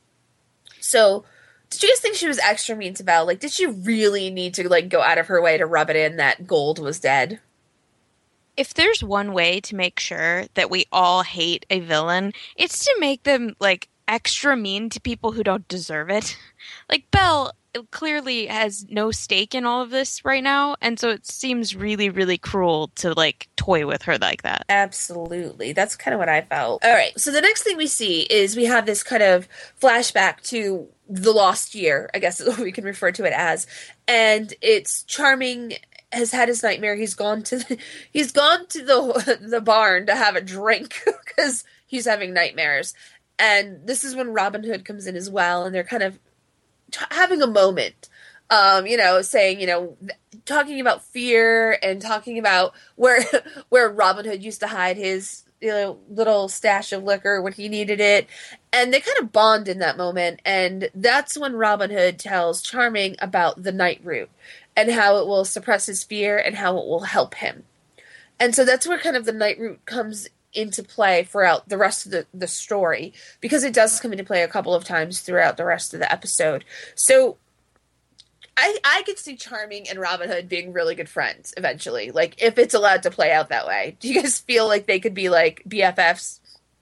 So, did you guys think she was extra mean to Belle? Like, did she really need to, like, go out of her way to rub it in that Gold was dead? If there's one way to make sure that we all hate a villain, it's to make them, like, extra mean to people who don't deserve it. Like, Belle, clearly has no stake in all of this right now, and so it seems really, really cruel to like toy with her like that. Absolutely. That's kind of what I felt. All right. So the next thing we see is we have this kind of flashback to the lost year, I guess is what we can refer to it as. And it's Charming has had his nightmare. He's gone to the, he's gone to the the barn to have a drink because he's having nightmares. And this is when Robin Hood comes in as well, and they're kind of t- having a moment. Um, you know, saying, you know, talking about fear and talking about where where Robin Hood used to hide his, you know, little stash of liquor when he needed it. And they kind of bond in that moment. And that's when Robin Hood tells Charming about the night root and how it will suppress his fear and how it will help him. And so that's where kind of the night root comes into play throughout the rest of the, the story, because it does come into play a couple of times throughout the rest of the episode. So I, I could see Charming and Robin Hood being really good friends eventually, like if it's allowed to play out that way. Do you guys feel like they could be like B F Fs?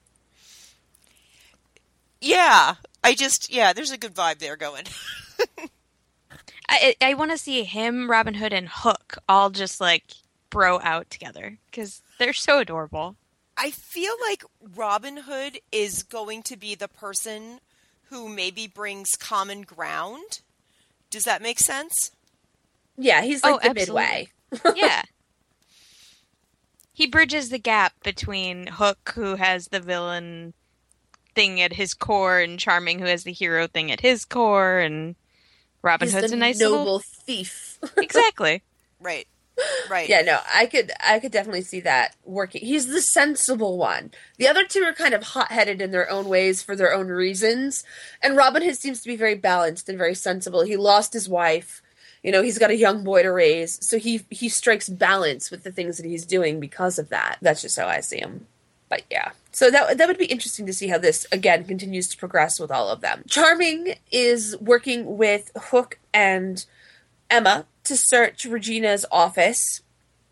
Yeah, I just, yeah, there's a good vibe there going. I I want to see him, Robin Hood, and Hook all just like bro out together because they're so adorable. I feel like Robin Hood is going to be the person who maybe brings common ground. Does that make sense? Yeah, he's like Oh, the absolutely. midway. Yeah. He bridges the gap between Hook, who has the villain thing at his core, and Charming, who has the hero thing at his core, and Robin He's Hood's the a nice noble little... thief. Exactly. Right. Right. Yeah, no, I could I could definitely see that working. He's the sensible one. The other two are kind of hot-headed in their own ways for their own reasons. And Robin Hood seems to be very balanced and very sensible. He lost his wife. You know, he's got a young boy to raise. So he he strikes balance with the things that he's doing because of that. That's just how I see him. But yeah. So that that would be interesting to see how this, again, continues to progress with all of them. Charming is working with Hook and Emma to search Regina's office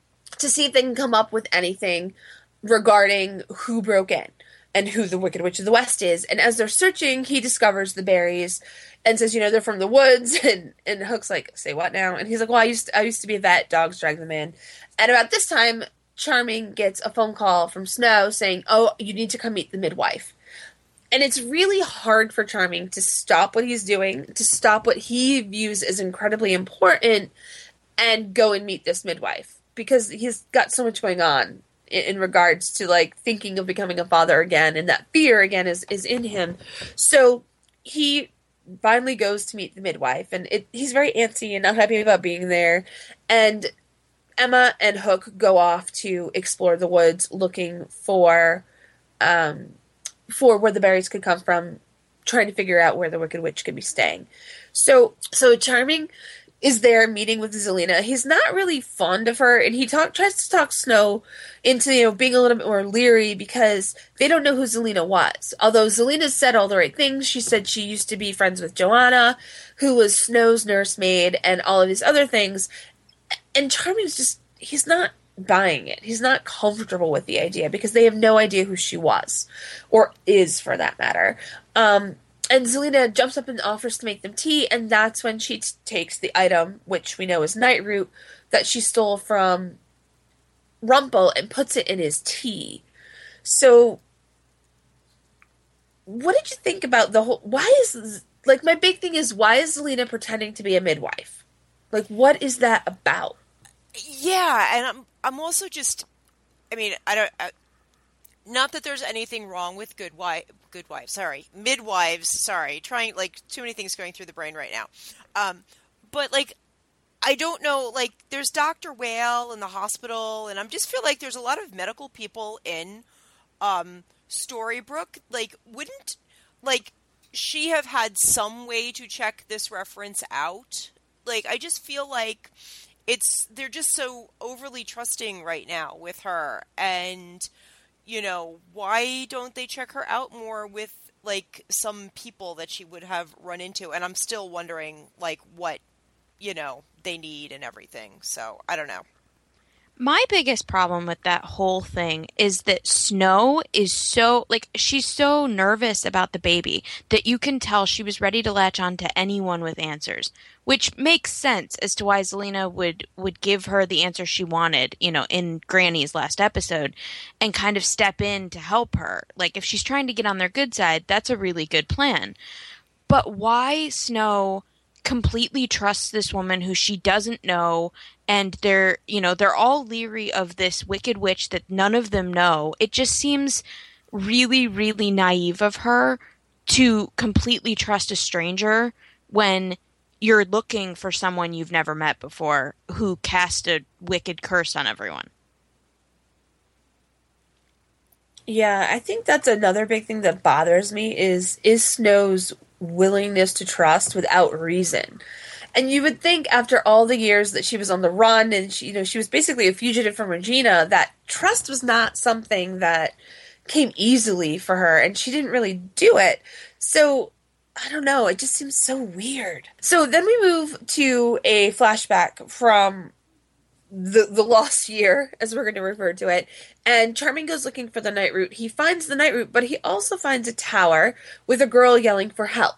to see if they can come up with anything regarding who broke in and who the Wicked Witch of the West is. And as they're searching, he discovers the berries and says, you know, they're from the woods. And, and Hook's like, say what now? And he's like, well, I used to, I used to be a vet. Dogs drag them in. And about this time, Charming gets a phone call from Snow saying, oh, you need to come meet the midwife. And it's really hard for Charming to stop what he's doing, to stop what he views as incredibly important, and go and meet this midwife. Because he's got so much going on in, in regards to, like, thinking of becoming a father again, and that fear, again, is, is in him. So he finally goes to meet the midwife, and it, he's very antsy and not happy about being there. And Emma and Hook go off to explore the woods looking for... Um, for where the berries could come from, trying to figure out where the Wicked Witch could be staying. So, so Charming is there meeting with Zelena. He's not really fond of her, and he talk, tries to talk Snow into, you know, being a little bit more leery because they don't know who Zelena was. Although Zelena said all the right things. She said she used to be friends with Joanna, who was Snow's nursemaid, and all of these other things. And Charming's just, he's not buying it. He's not comfortable with the idea because they have no idea who she was or is, for that matter. Um, and Zelena jumps up and offers to make them tea, and that's when she t- takes the item, which we know is night root, that she stole from Rumple and puts it in his tea. So what did you think about the whole... Why is... Like, my big thing is, why is Zelena pretending to be a midwife? Like, what is that about? Yeah, and I'm I'm also just, I mean, I don't, I, not that there's anything wrong with good wife, good wives, sorry, midwives, sorry, trying, like, too many things going through the brain right now. Um, but, like, I don't know, like, there's Doctor Whale in the hospital, and I just feel like there's a lot of medical people in um, Storybrooke. Like, wouldn't, like, she have had some way to check this reference out? Like, I just feel like it's, they're just so overly trusting right now with her. And, you know, why don't they check her out more with, like, some people that she would have run into? And I'm still wondering, like, what, you know, they need and everything. So, I don't know. My biggest problem with that whole thing is that Snow is so, like, she's so nervous about the baby that you can tell she was ready to latch on to anyone with answers, which makes sense as to why Zelena would, would give her the answer she wanted, you know, in Granny's last episode and kind of step in to help her. Like, if she's trying to get on their good side, that's a really good plan. But why Snow completely trusts this woman who she doesn't know, and they're, you know, they're all leery of this wicked witch that none of them know. It just seems really, really naive of her to completely trust a stranger when you're looking for someone you've never met before who cast a wicked curse on everyone. Yeah, I think that's another big thing that bothers me is is Snow's willingness to trust without reason. And you would think after all the years that she was on the run and she, you know, she was basically a fugitive from Regina, that trust was not something that came easily for her, and she didn't really do it. So I don't know, it just seems so weird. So then we move to a flashback from the the lost year, as we're going to refer to it, and Charming goes looking for the night route. He finds the night route, but he also finds a tower with a girl yelling for help.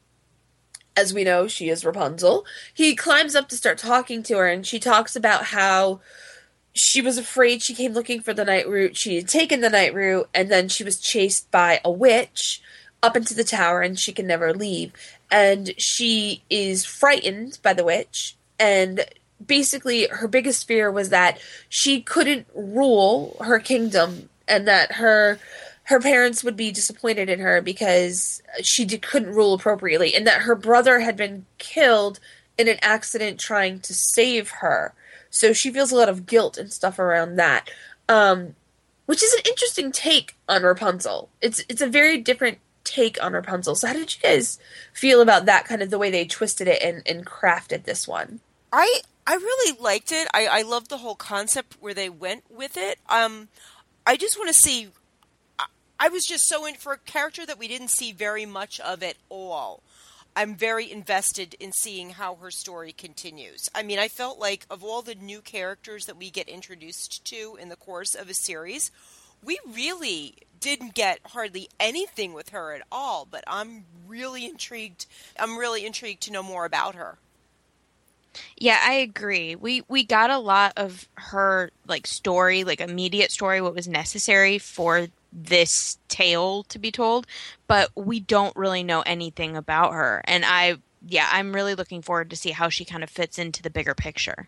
As we know, she is Rapunzel. He climbs up to start talking to her, and she talks about how she was afraid. She came looking for the night route. She had taken the night route, and then she was chased by a witch up into the tower, and she can never leave. And she is frightened by the witch, and basically her biggest fear was that she couldn't rule her kingdom, and that her her parents would be disappointed in her because she did, couldn't rule appropriately, and that her brother had been killed in an accident trying to save her. So she feels a lot of guilt and stuff around that, um, which is an interesting take on Rapunzel. It's it's a very different take on Rapunzel. So how did you guys feel about that, kind of the way they twisted it and, and crafted this one? I I really liked it. I, I loved the whole concept where they went with it. Um, I just want to see... I, I was just so in... For a character that we didn't see very much of at all, I'm very invested in seeing how her story continues. I mean, I felt like of all the new characters that we get introduced to in the course of a series, we really didn't get hardly anything with her at all, but I'm really intrigued. I'm really intrigued to know more about her. Yeah, I agree. We we got a lot of her like story, like immediate story, what was necessary for this tale to be told, but we don't really know anything about her. And I yeah, I'm really looking forward to see how she kind of fits into the bigger picture.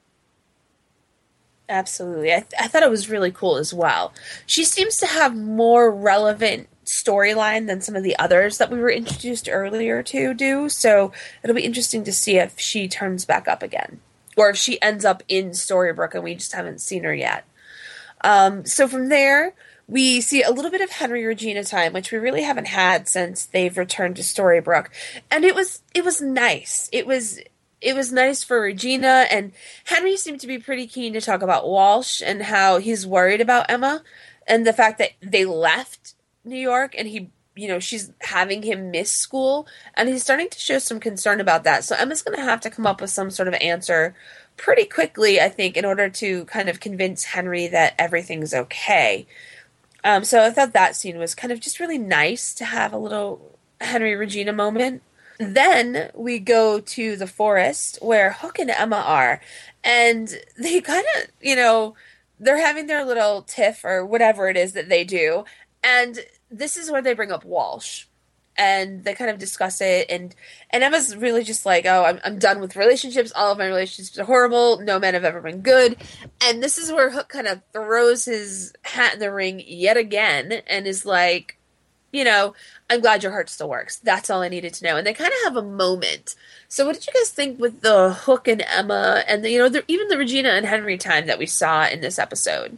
Absolutely. I, th- I thought it was really cool as well. She seems to have more relevant storyline than some of the others that we were introduced earlier to do, so it'll be interesting to see if she turns back up again, or if she ends up in Storybrooke and we just haven't seen her yet. Um, so from there, we see a little bit of Henry Regina time, which we really haven't had since they've returned to Storybrooke, and it was it was nice. It was It was nice for Regina, and Henry seemed to be pretty keen to talk about Walsh and how he's worried about Emma and the fact that they left New York and he, you know, she's having him miss school, and he's starting to show some concern about that. So Emma's going to have to come up with some sort of answer pretty quickly, I think, in order to kind of convince Henry that everything's okay. Um, so I thought that scene was kind of just really nice to have a little Henry Regina moment. Then we go to the forest where Hook and Emma are, and they kind of, you know, they're having their little tiff or whatever it is that they do, and this is where they bring up Walsh, and they kind of discuss it, and, and Emma's really just like, oh, I'm, I'm done with relationships, all of my relationships are horrible, no men have ever been good, and this is where Hook kind of throws his hat in the ring yet again, and is like, you know, I'm glad your heart still works. That's all I needed to know. And they kind of have a moment. So what did you guys think with the Hook and Emma and, the, you know, the, even the Regina and Henry time that we saw in this episode?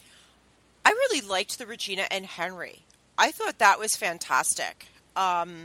I really liked the Regina and Henry. I thought that was fantastic. Um,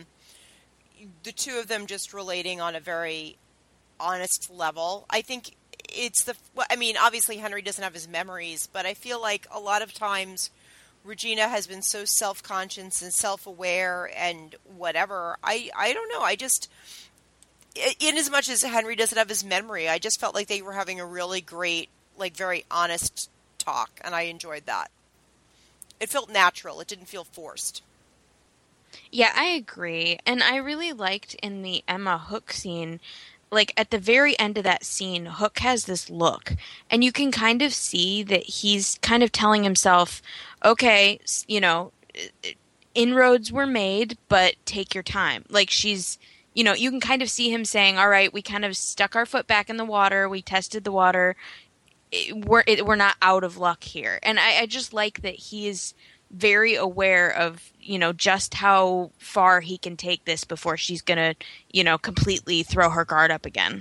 the two of them just relating on a very honest level. I think it's the, I mean, obviously Henry doesn't have his memories, but I feel like a lot of times Regina has been so self-conscious and self-aware and whatever. I, I don't know. I just, in as much as Henry doesn't have his memory, I just felt like they were having a really great like very honest talk, and I enjoyed that. It felt natural. It didn't feel forced. Yeah, I agree. And I really liked in the Emma Hook scene, like at the very end of that scene, Hook has this look, and you can kind of see that he's kind of telling himself, okay, you know, inroads were made, but take your time. Like she's, you know, you can kind of see him saying, all right, we kind of stuck our foot back in the water. We tested the water. It, we're, it, we're not out of luck here. And I, I just like that he is very aware of, you know, just how far he can take this before she's going to, you know, completely throw her guard up again.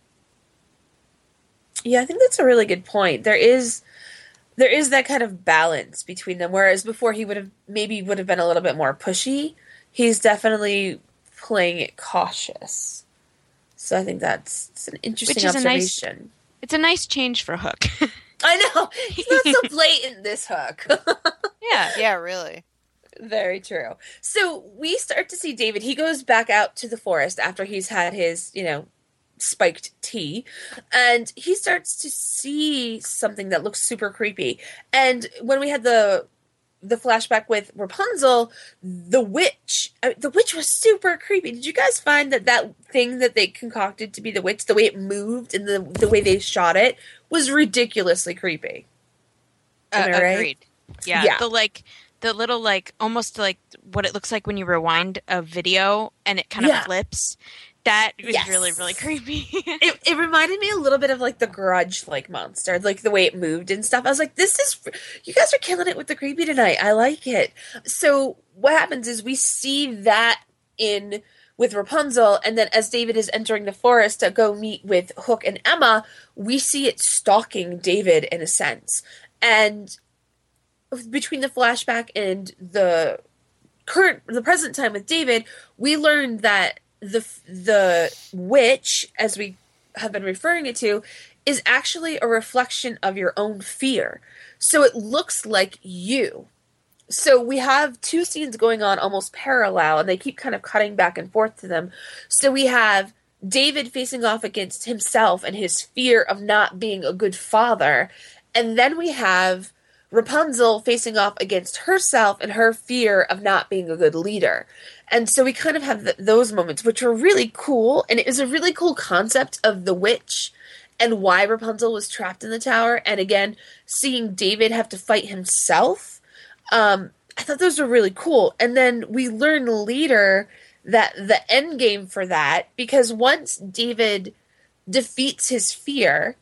Yeah, I think that's a really good point. There is there is that kind of balance between them, whereas before he would have maybe would have been a little bit more pushy. He's definitely playing it cautious. So I think that's it's an interesting Which is observation. A nice, it's a nice change for Hook. I know. He's not so blatant, this Hook. Yeah. Yeah, really. Very true. So we start to see David. He goes back out to the forest after he's had his, you know, spiked tea, and he starts to see something that looks super creepy. And when we had the the flashback with Rapunzel, the witch, uh, the witch was super creepy. Did you guys find that that thing that they concocted to be the witch, the way it moved and the the way they shot it, was ridiculously creepy? Am Uh, I right? agreed. Yeah, Yeah. the like the little like almost like what it looks like when you rewind a video and it kind of Yeah. flips. That was Yes. really really creepy. It, it reminded me a little bit of like the Grudge like monster, like the way it moved and stuff. I was like, this is, you guys are killing it with the creepy tonight. I like it. So what happens is we see that in with Rapunzel, and then as David is entering the forest to go meet with Hook and Emma, we see it stalking David in a sense. And between the flashback and the current, the present time with David, we learned that the the witch, as we have been referring it to, is actually a reflection of your own fear. So it looks like you. So we have two scenes going on almost parallel, and they keep kind of cutting back and forth to them. So we have David facing off against himself and his fear of not being a good father, and then we have Rapunzel facing off against herself and her fear of not being a good leader. And so we kind of have th- those moments, which were really cool. And it was a really cool concept of the witch and why Rapunzel was trapped in the tower. And again, seeing David have to fight himself. Um, I thought those were really cool. And then we learn later that the end game for that, because once David defeats his fear,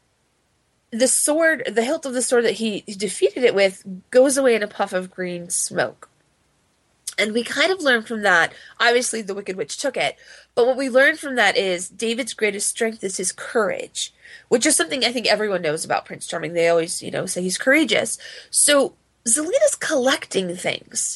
the sword, the hilt of the sword that he defeated it with, goes away in a puff of green smoke. And we kind of learn from that, obviously the Wicked Witch took it, but what we learn from that is David's greatest strength is his courage, which is something I think everyone knows about Prince Charming. They always, you know, say he's courageous. So Zelina's collecting things.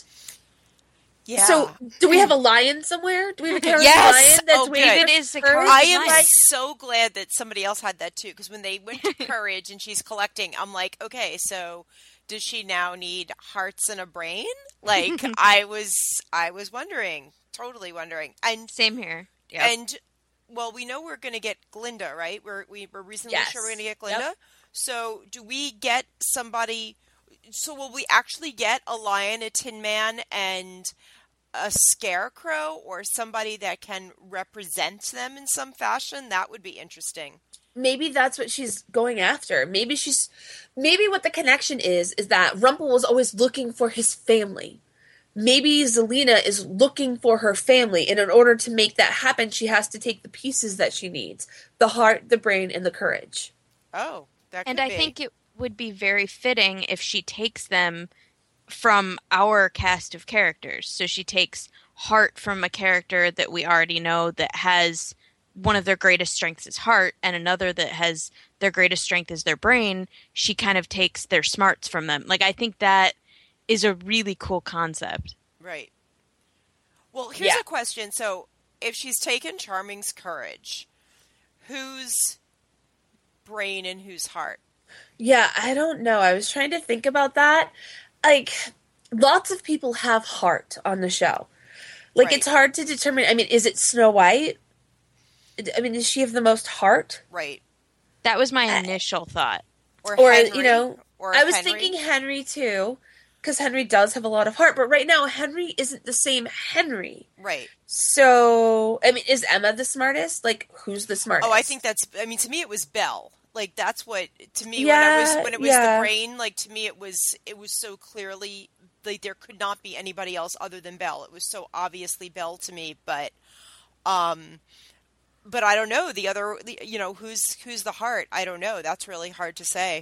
Yeah. So do we have a lion somewhere? Do we have a character Yes! lion that's Oh, waiting good. for It is a courage? character I am lion. so glad that somebody else had that too, because when they went to Courage and she's collecting, I'm like, okay, so does she now need hearts and a brain? Like I was, I was wondering, totally wondering, and Same here. Yeah. and well, we know we're going to get Glinda, right? We're we were recently Yes. sure we're going to get Glinda. Yep. So do we get somebody? So will we actually get a lion, a Tin Man, and a scarecrow, or somebody that can represent them in some fashion? That would be interesting. Maybe that's what she's going after. Maybe she's, maybe what the connection is, is that Rumple was always looking for his family. Maybe Zelina is looking for her family, and in order to make that happen, she has to take the pieces that she needs: the heart, the brain, and the courage. Oh, that could And I be. think it would be very fitting if she takes them from our cast of characters. So she takes Heart from a character that we already know that has one of their greatest strengths is heart, and another that has their greatest strength is their brain. She kind of takes their smarts from them. Like, I think that is a really cool concept. Right. Well, here's Yeah. a question. So, if she's taken Charming's courage, whose brain and whose heart? Yeah, I don't know. I was trying to think about that. Like, lots of people have heart on the show. Like, Right. it's hard to determine. I mean, is it Snow White? I mean, does she have the most heart? Right. That was my I- initial thought. Or, Or, Henry. you know, or I was Henry. thinking Henry too, because Henry does have a lot of heart. But right now, Henry isn't the same Henry. Right. So, I mean, is Emma the smartest? Like, who's the smartest? Oh, I think that's, I mean, to me it was Belle. Like, that's what, to me, Yeah, when it was, when it was yeah. the brain, like, to me it was, it was so clearly, like, there could not be anybody else other than Belle. It was so obviously Belle to me, but, um, but I don't know, the other, the, you know, who's, who's the heart? I don't know. That's really hard to say.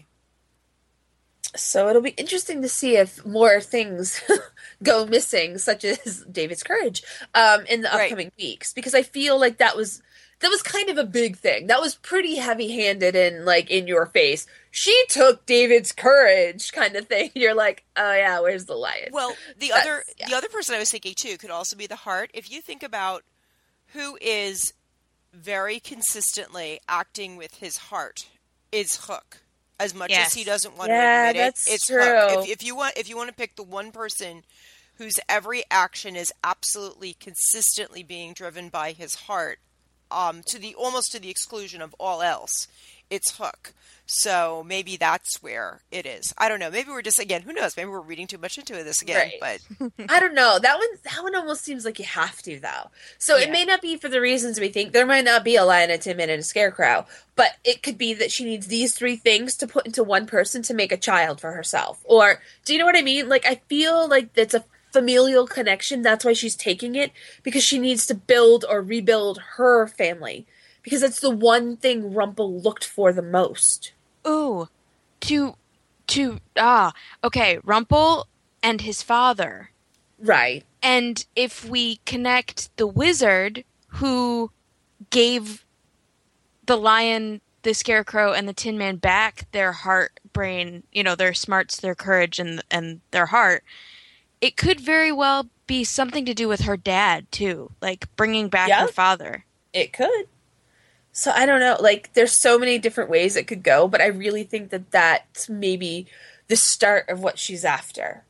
So it'll be interesting to see if more things go missing, such as David's courage, um, in the Right. upcoming weeks. Because I feel like that was that was kind of a big thing. That was pretty heavy-handed and like in your face. She took David's courage, kind of thing. You're like, oh yeah, where's the lion? Well, the That's- other, yeah. the other person I was thinking too could also be the heart. If you think about who is very consistently acting with his heart, is Hook. As much Yes. as he doesn't want Yeah, to admit that's it, it's true. Hook. If, if you want, if you want to pick the one person whose every action is absolutely consistently being driven by his heart, um, to the almost to the exclusion of all else, it's Hook. So maybe that's where it is. I don't know. Maybe we're just, again, who knows? Maybe we're reading too much into this again. Right. But I don't know. That one that one almost seems like you have to though. So Yeah. it may not be for the reasons we think. There might not be a lion, a tin man, and a scarecrow, but it could be that she needs these three things to put into one person to make a child for herself. Or do you know what I mean? Like I feel like it's a familial connection. That's why she's taking it, because she needs to build or rebuild her family. Because it's the one thing Rumpel looked for the most. Ooh, to, to, ah, okay, Rumpel and his father. Right. And if we connect the wizard who gave the lion, the scarecrow, and the tin man back their heart, brain, you know, their smarts, their courage, and and their heart, it could very well be something to do with her dad, too. Like, bringing back Yeah. her father. It could. So I don't know. Like, there's so many different ways it could go, but I really think that that's maybe the start of what she's after,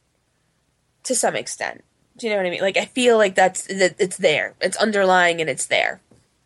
to some extent. Do you know what I mean? Like, I feel like that's that it's there. It's underlying and it's there.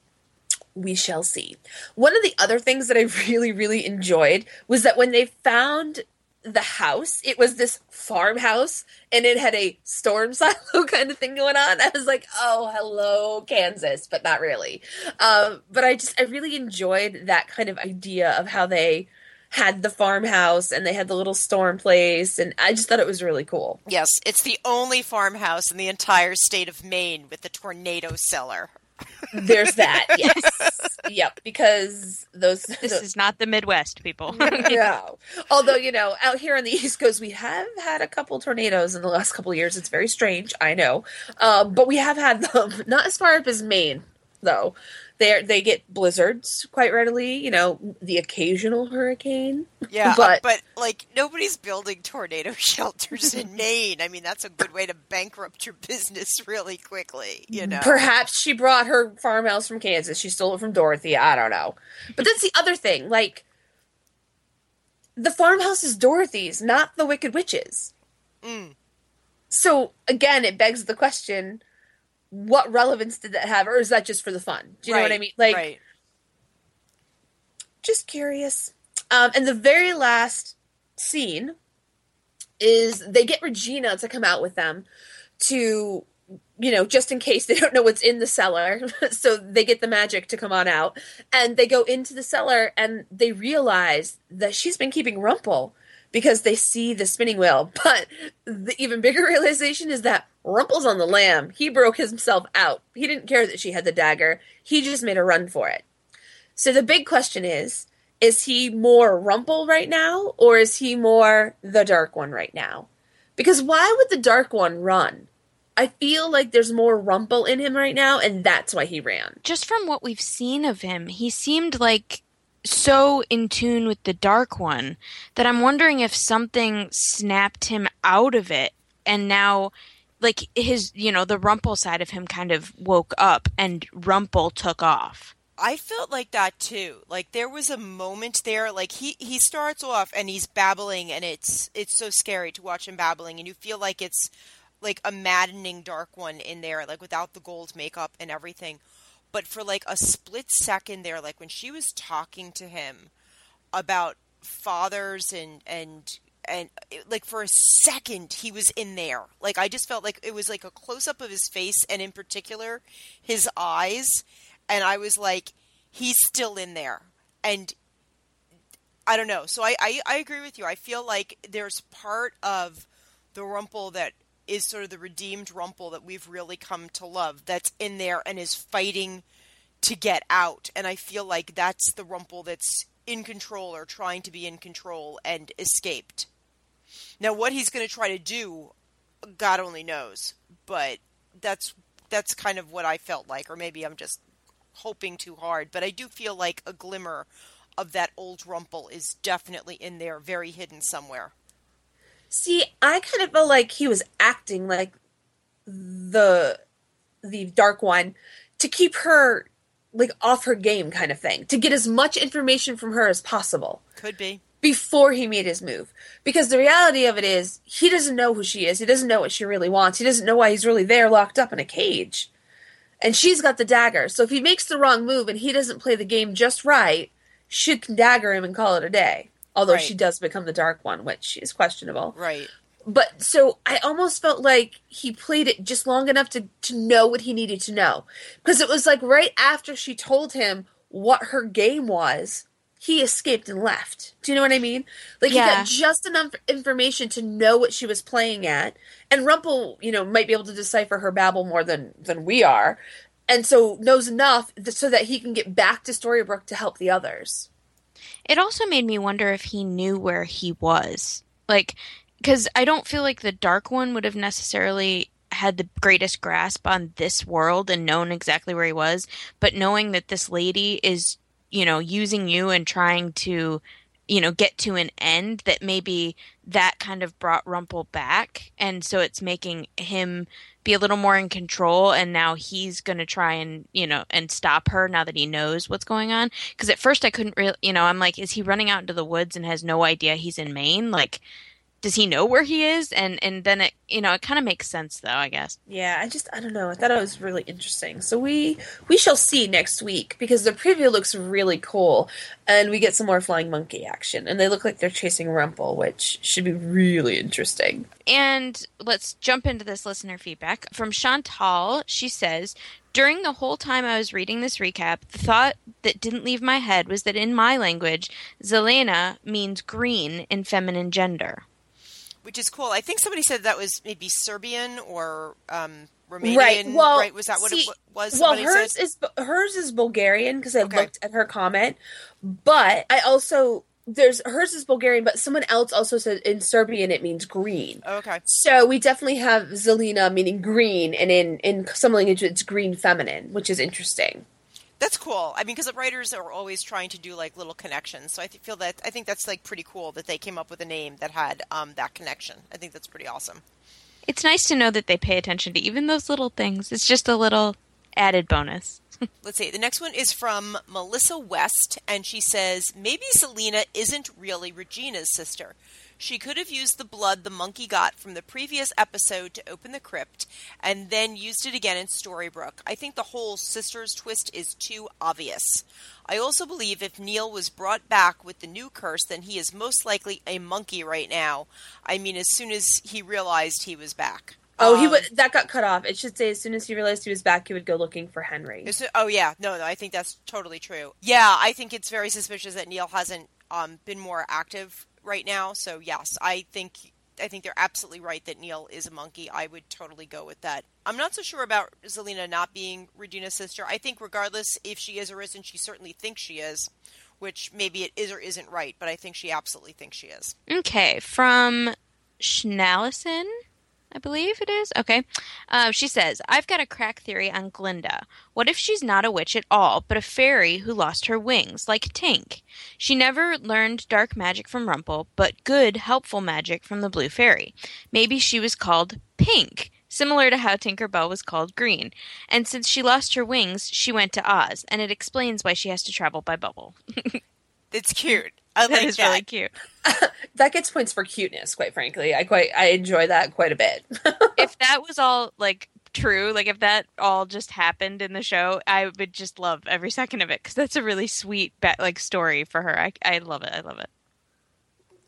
We shall see. One of the other things that I really, really enjoyed was that when they found the house, it was this farmhouse and it had a storm silo kind of thing going on. I was like, oh, hello, Kansas, but not really. Um, but I just, I really enjoyed that kind of idea of how they had the farmhouse and they had the little storm place. And I just thought it was really cool. yes, it's the only farmhouse in the entire state of Maine with the tornado cellar. There's that. Yes. Yep. Because those, This those is not the Midwest, people. no. Although, you know, out here on the East Coast, we have had a couple tornadoes in the last couple of years. It's very strange, I know. Um, but we have had them, not as far up as Maine, though. They they get blizzards quite readily, you know, the occasional hurricane. Yeah, But- but, but like nobody's building tornado shelters in Maine. I mean, that's a good way to bankrupt your business really quickly, you know. Perhaps she brought her farmhouse from Kansas. She stole it from Dorothy. I don't know. But that's the other thing. Like, the farmhouse is Dorothy's, not the Wicked Witch's. Mm. So, again, it begs the question, what relevance did that have? Or is that just for the fun? Do you know what I Right, mean? Like, right. just curious. Um, and the very last scene is they get Regina to come out with them to, you know, just in case they don't know what's in the cellar. So they get the magic to come on out. And they go into the cellar and they realize that she's been keeping Rumpel because they see the spinning wheel. But the even bigger realization is that Rumpel's on the lam. He broke himself out. He didn't care that she had the dagger. He just made a run for it. So the big question is, is he more Rumpel right now, or is he more the Dark One right now? Because why would the Dark One run? I feel like there's more Rumpel in him right now, and that's why he ran. Just from what we've seen of him, he seemed like so in tune with the Dark One that I'm wondering if something snapped him out of it, and now, like, his, you know, the Rumpel side of him kind of woke up, and Rumpel took off. I felt like that too. Like there was a moment there, like he, he starts off and he's babbling and it's it's so scary to watch him babbling and you feel like it's like a maddening Dark One in there, like without the gold makeup and everything. But for like a split second there, like when she was talking to him about fathers and and and it, like for a second he was in there. Like I just felt like it was like a close up of his face and in particular his eyes, and I was like, he's still in there. And I don't know. So I, I, I agree with you. I feel like there's part of the Rumple that is sort of the redeemed Rumple that we've really come to love that's in there and is fighting to get out. And I feel like that's the Rumple that's in control or trying to be in control and escaped. Now, what he's going to try to do, God only knows. But that's that's kind of what I felt like. Or maybe I'm just hoping too hard. But I do feel like a glimmer of that old Rumple is definitely in there, very hidden somewhere. See, I kind of felt like he was acting like the the Dark One to keep her like off her game kind of thing, to get as much information from her as possible. Could be. Before he made his move. Because the reality of it is, he doesn't know who she is. He doesn't know what she really wants. He doesn't know why he's really there locked up in a cage. And she's got the dagger. So if he makes the wrong move and he doesn't play the game just right, she can dagger him and call it a day. Although right. she does become the Dark One, which is questionable. Right. But so I almost felt like he played it just long enough to, to know what he needed to know. Because it was like right after she told him what her game was, he escaped and left. Do you know what I mean? Like Yeah. he got just enough information to know what she was playing at. And Rumple, you know, might be able to decipher her babble more than, than we are. And so knows enough so that he can get back to Storybrooke to help the others. It also made me wonder if he knew where he was. Like, because I don't feel like the Dark One would have necessarily had the greatest grasp on this world and known exactly where he was. But knowing that this lady is, you know, using you and trying to, you know, get to an end, that maybe that kind of brought Rumple back. And so it's making him be a little more in control, and now he's going to try and, you know, and stop her now that he knows what's going on. Because at first I couldn't really, you know, I'm like, is he running out into the woods and has no idea he's in Maine? Like, does he know where he is? And and then it, you know, it kind of makes sense though, I guess. Yeah, I just, I don't know. I thought it was really interesting. So we we shall see next week, because the preview looks really cool. And we get some more flying monkey action. And they look like they're chasing Rumple, which should be really interesting. And let's jump into this listener feedback. From Chantal, she says, during the whole time I was reading this recap, the thought that didn't leave my head was that in my language, Zelena means green in feminine gender. Which is cool. I think somebody said that was maybe Serbian or um, Romanian. Right. Well, right? Was that what see, it was? Well, Somebody hers said? is hers is Bulgarian, because I Okay. looked at her comment. But I also there's hers is Bulgarian, but someone else also said in Serbian it means green. Okay. So we definitely have Zelena meaning green, and in in some language it's green feminine, which is interesting. That's cool. I mean, because the writers are always trying to do like little connections. So I th- feel that I think that's like pretty cool that they came up with a name that had um, that connection. I think that's pretty awesome. It's nice to know that they pay attention to even those little things. It's just a little added bonus. Let's see. The next one is from Melissa West, and she says, maybe Zelena isn't really Regina's sister. She could have used the blood the monkey got from the previous episode to open the crypt, and then used it again in Storybrooke. I think the whole sisters twist is too obvious. I also believe if Neil was brought back with the new curse, then he is most likely a monkey right now. I mean, as soon as he realized he was back. Oh, he Um, would that got cut off. It should say as soon as he realized he was back, he would go looking for Henry. Is it- oh, yeah. No, no, I think that's totally true. Yeah, I think it's very suspicious that Neil hasn't um, been more active right now. So, yes, I think I think they're absolutely right that Neil is a monkey. I would totally go with that. I'm not so sure about Zelena not being Regina's sister. I think regardless if she is or isn't, she certainly thinks she is, which maybe it is or isn't right, but I think she absolutely thinks she is. Okay, from Schnallison, I believe it is. Okay. Uh, she says, I've got a crack theory on Glinda. What if she's not a witch at all, but a fairy who lost her wings, like Tink? She never learned dark magic from Rumple, but good, helpful magic from the Blue Fairy. Maybe she was called Pink, similar to how Tinkerbell was called Green. And since she lost her wings, she went to Oz, and it explains why she has to travel by bubble. It's cute. I That like is that. really cute. That gets points for cuteness, quite frankly. I quite I enjoy that quite a bit. If that was all, like, true, like, if that all just happened in the show, I would just love every second of it, because that's a really sweet, ba- like, story for her. I, I love it. I love it.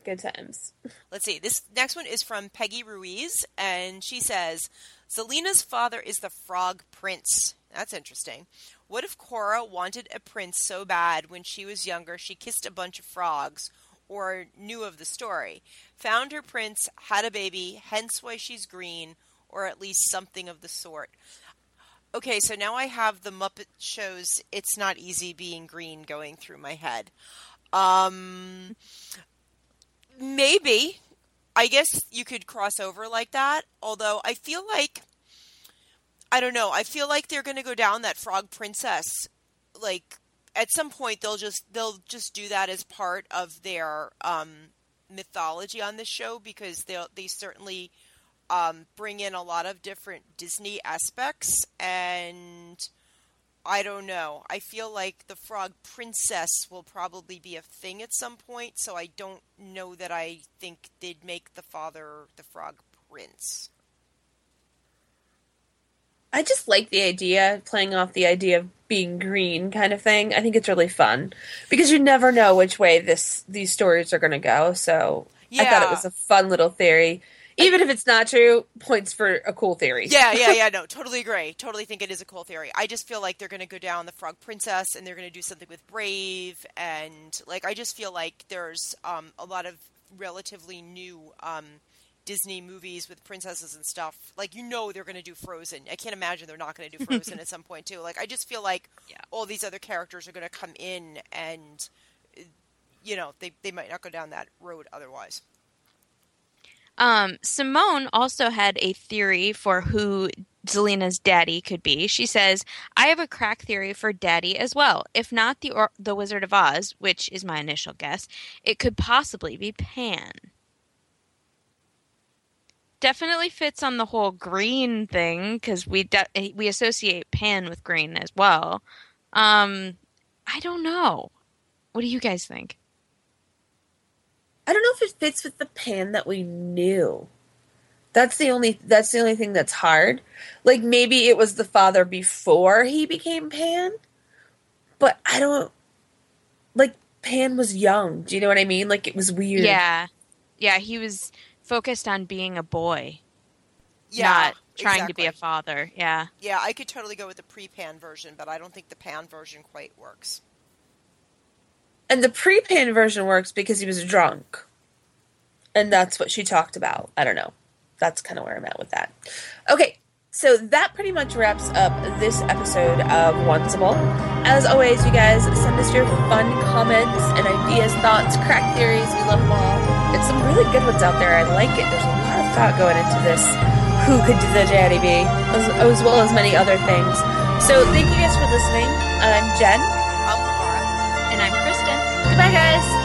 Good times. Let's see. This next one is from Peggy Ruiz, and she says, Zelena's father is the frog prince. That's interesting. What if Cora wanted a prince so bad when she was younger she kissed a bunch of frogs, or knew of the story, found her prince, had a baby, hence why she's green, or at least something of the sort? Okay, so now I have the Muppet Show's It's Not Easy Being Green going through my head. Um, maybe. I guess you could cross over like that, although I feel like, I don't know, I feel like they're going to go down that frog princess, like, at some point they'll just they'll just do that as part of their um, mythology on this show, because they they certainly um, bring in a lot of different Disney aspects, and I don't know. I feel like the frog princess will probably be a thing at some point, so I don't know that I think they'd make the father the frog prince. I just like the idea, playing off the idea of being green kind of thing. I think it's really fun because you never know which way this these stories are going to go. So yeah. I thought it was a fun little theory. Even I, if it's not true, points for a cool theory. Yeah, yeah, yeah. No, totally agree. Totally think it is a cool theory. I just feel like they're going to go down the frog princess and they're going to do something with Brave. And like, I just feel like there's um, a lot of relatively new um Disney movies with princesses and stuff. Like, you know they're going to do Frozen. I can't imagine they're not going to do Frozen at some point, too. Like, I just feel like yeah. all these other characters are going to come in and, you know, they, they might not go down that road otherwise. Um, Simone also had a theory for who Zelena's daddy could be. She says, I have a crack theory for daddy as well. If not the, or- the Wizard of Oz, which is my initial guess, it could possibly be Pan. Definitely fits on the whole green thing because we de- we associate Pan with green as well. Um, I don't know. What do you guys think? I don't know if it fits with the Pan that we knew. That's the only that's the only thing that's hard. Like maybe it was the father before he became Pan, but I don't like Pan was young. Do you know what I mean? Like it was weird. Yeah, yeah. He was focused on being a boy, yeah, not trying exactly. to be a father. Yeah. Yeah, I could totally go with the pre-Pan version, but I don't think the Pan version quite works. And the pre-Pan version works because he was drunk. And that's what she talked about. I don't know. That's kind of where I'm at with that. Okay, so that pretty much wraps up this episode of One'sable. As always, you guys, send us your fun comments and ideas, thoughts, crack theories. We love them all. And some really good ones out there. I like it. There's a lot of thought going into this. Who could the daddy be? As, as well as many other things. So thank you guys for listening. I'm Jen. I'm Laura. And I'm Kristen. Goodbye, guys.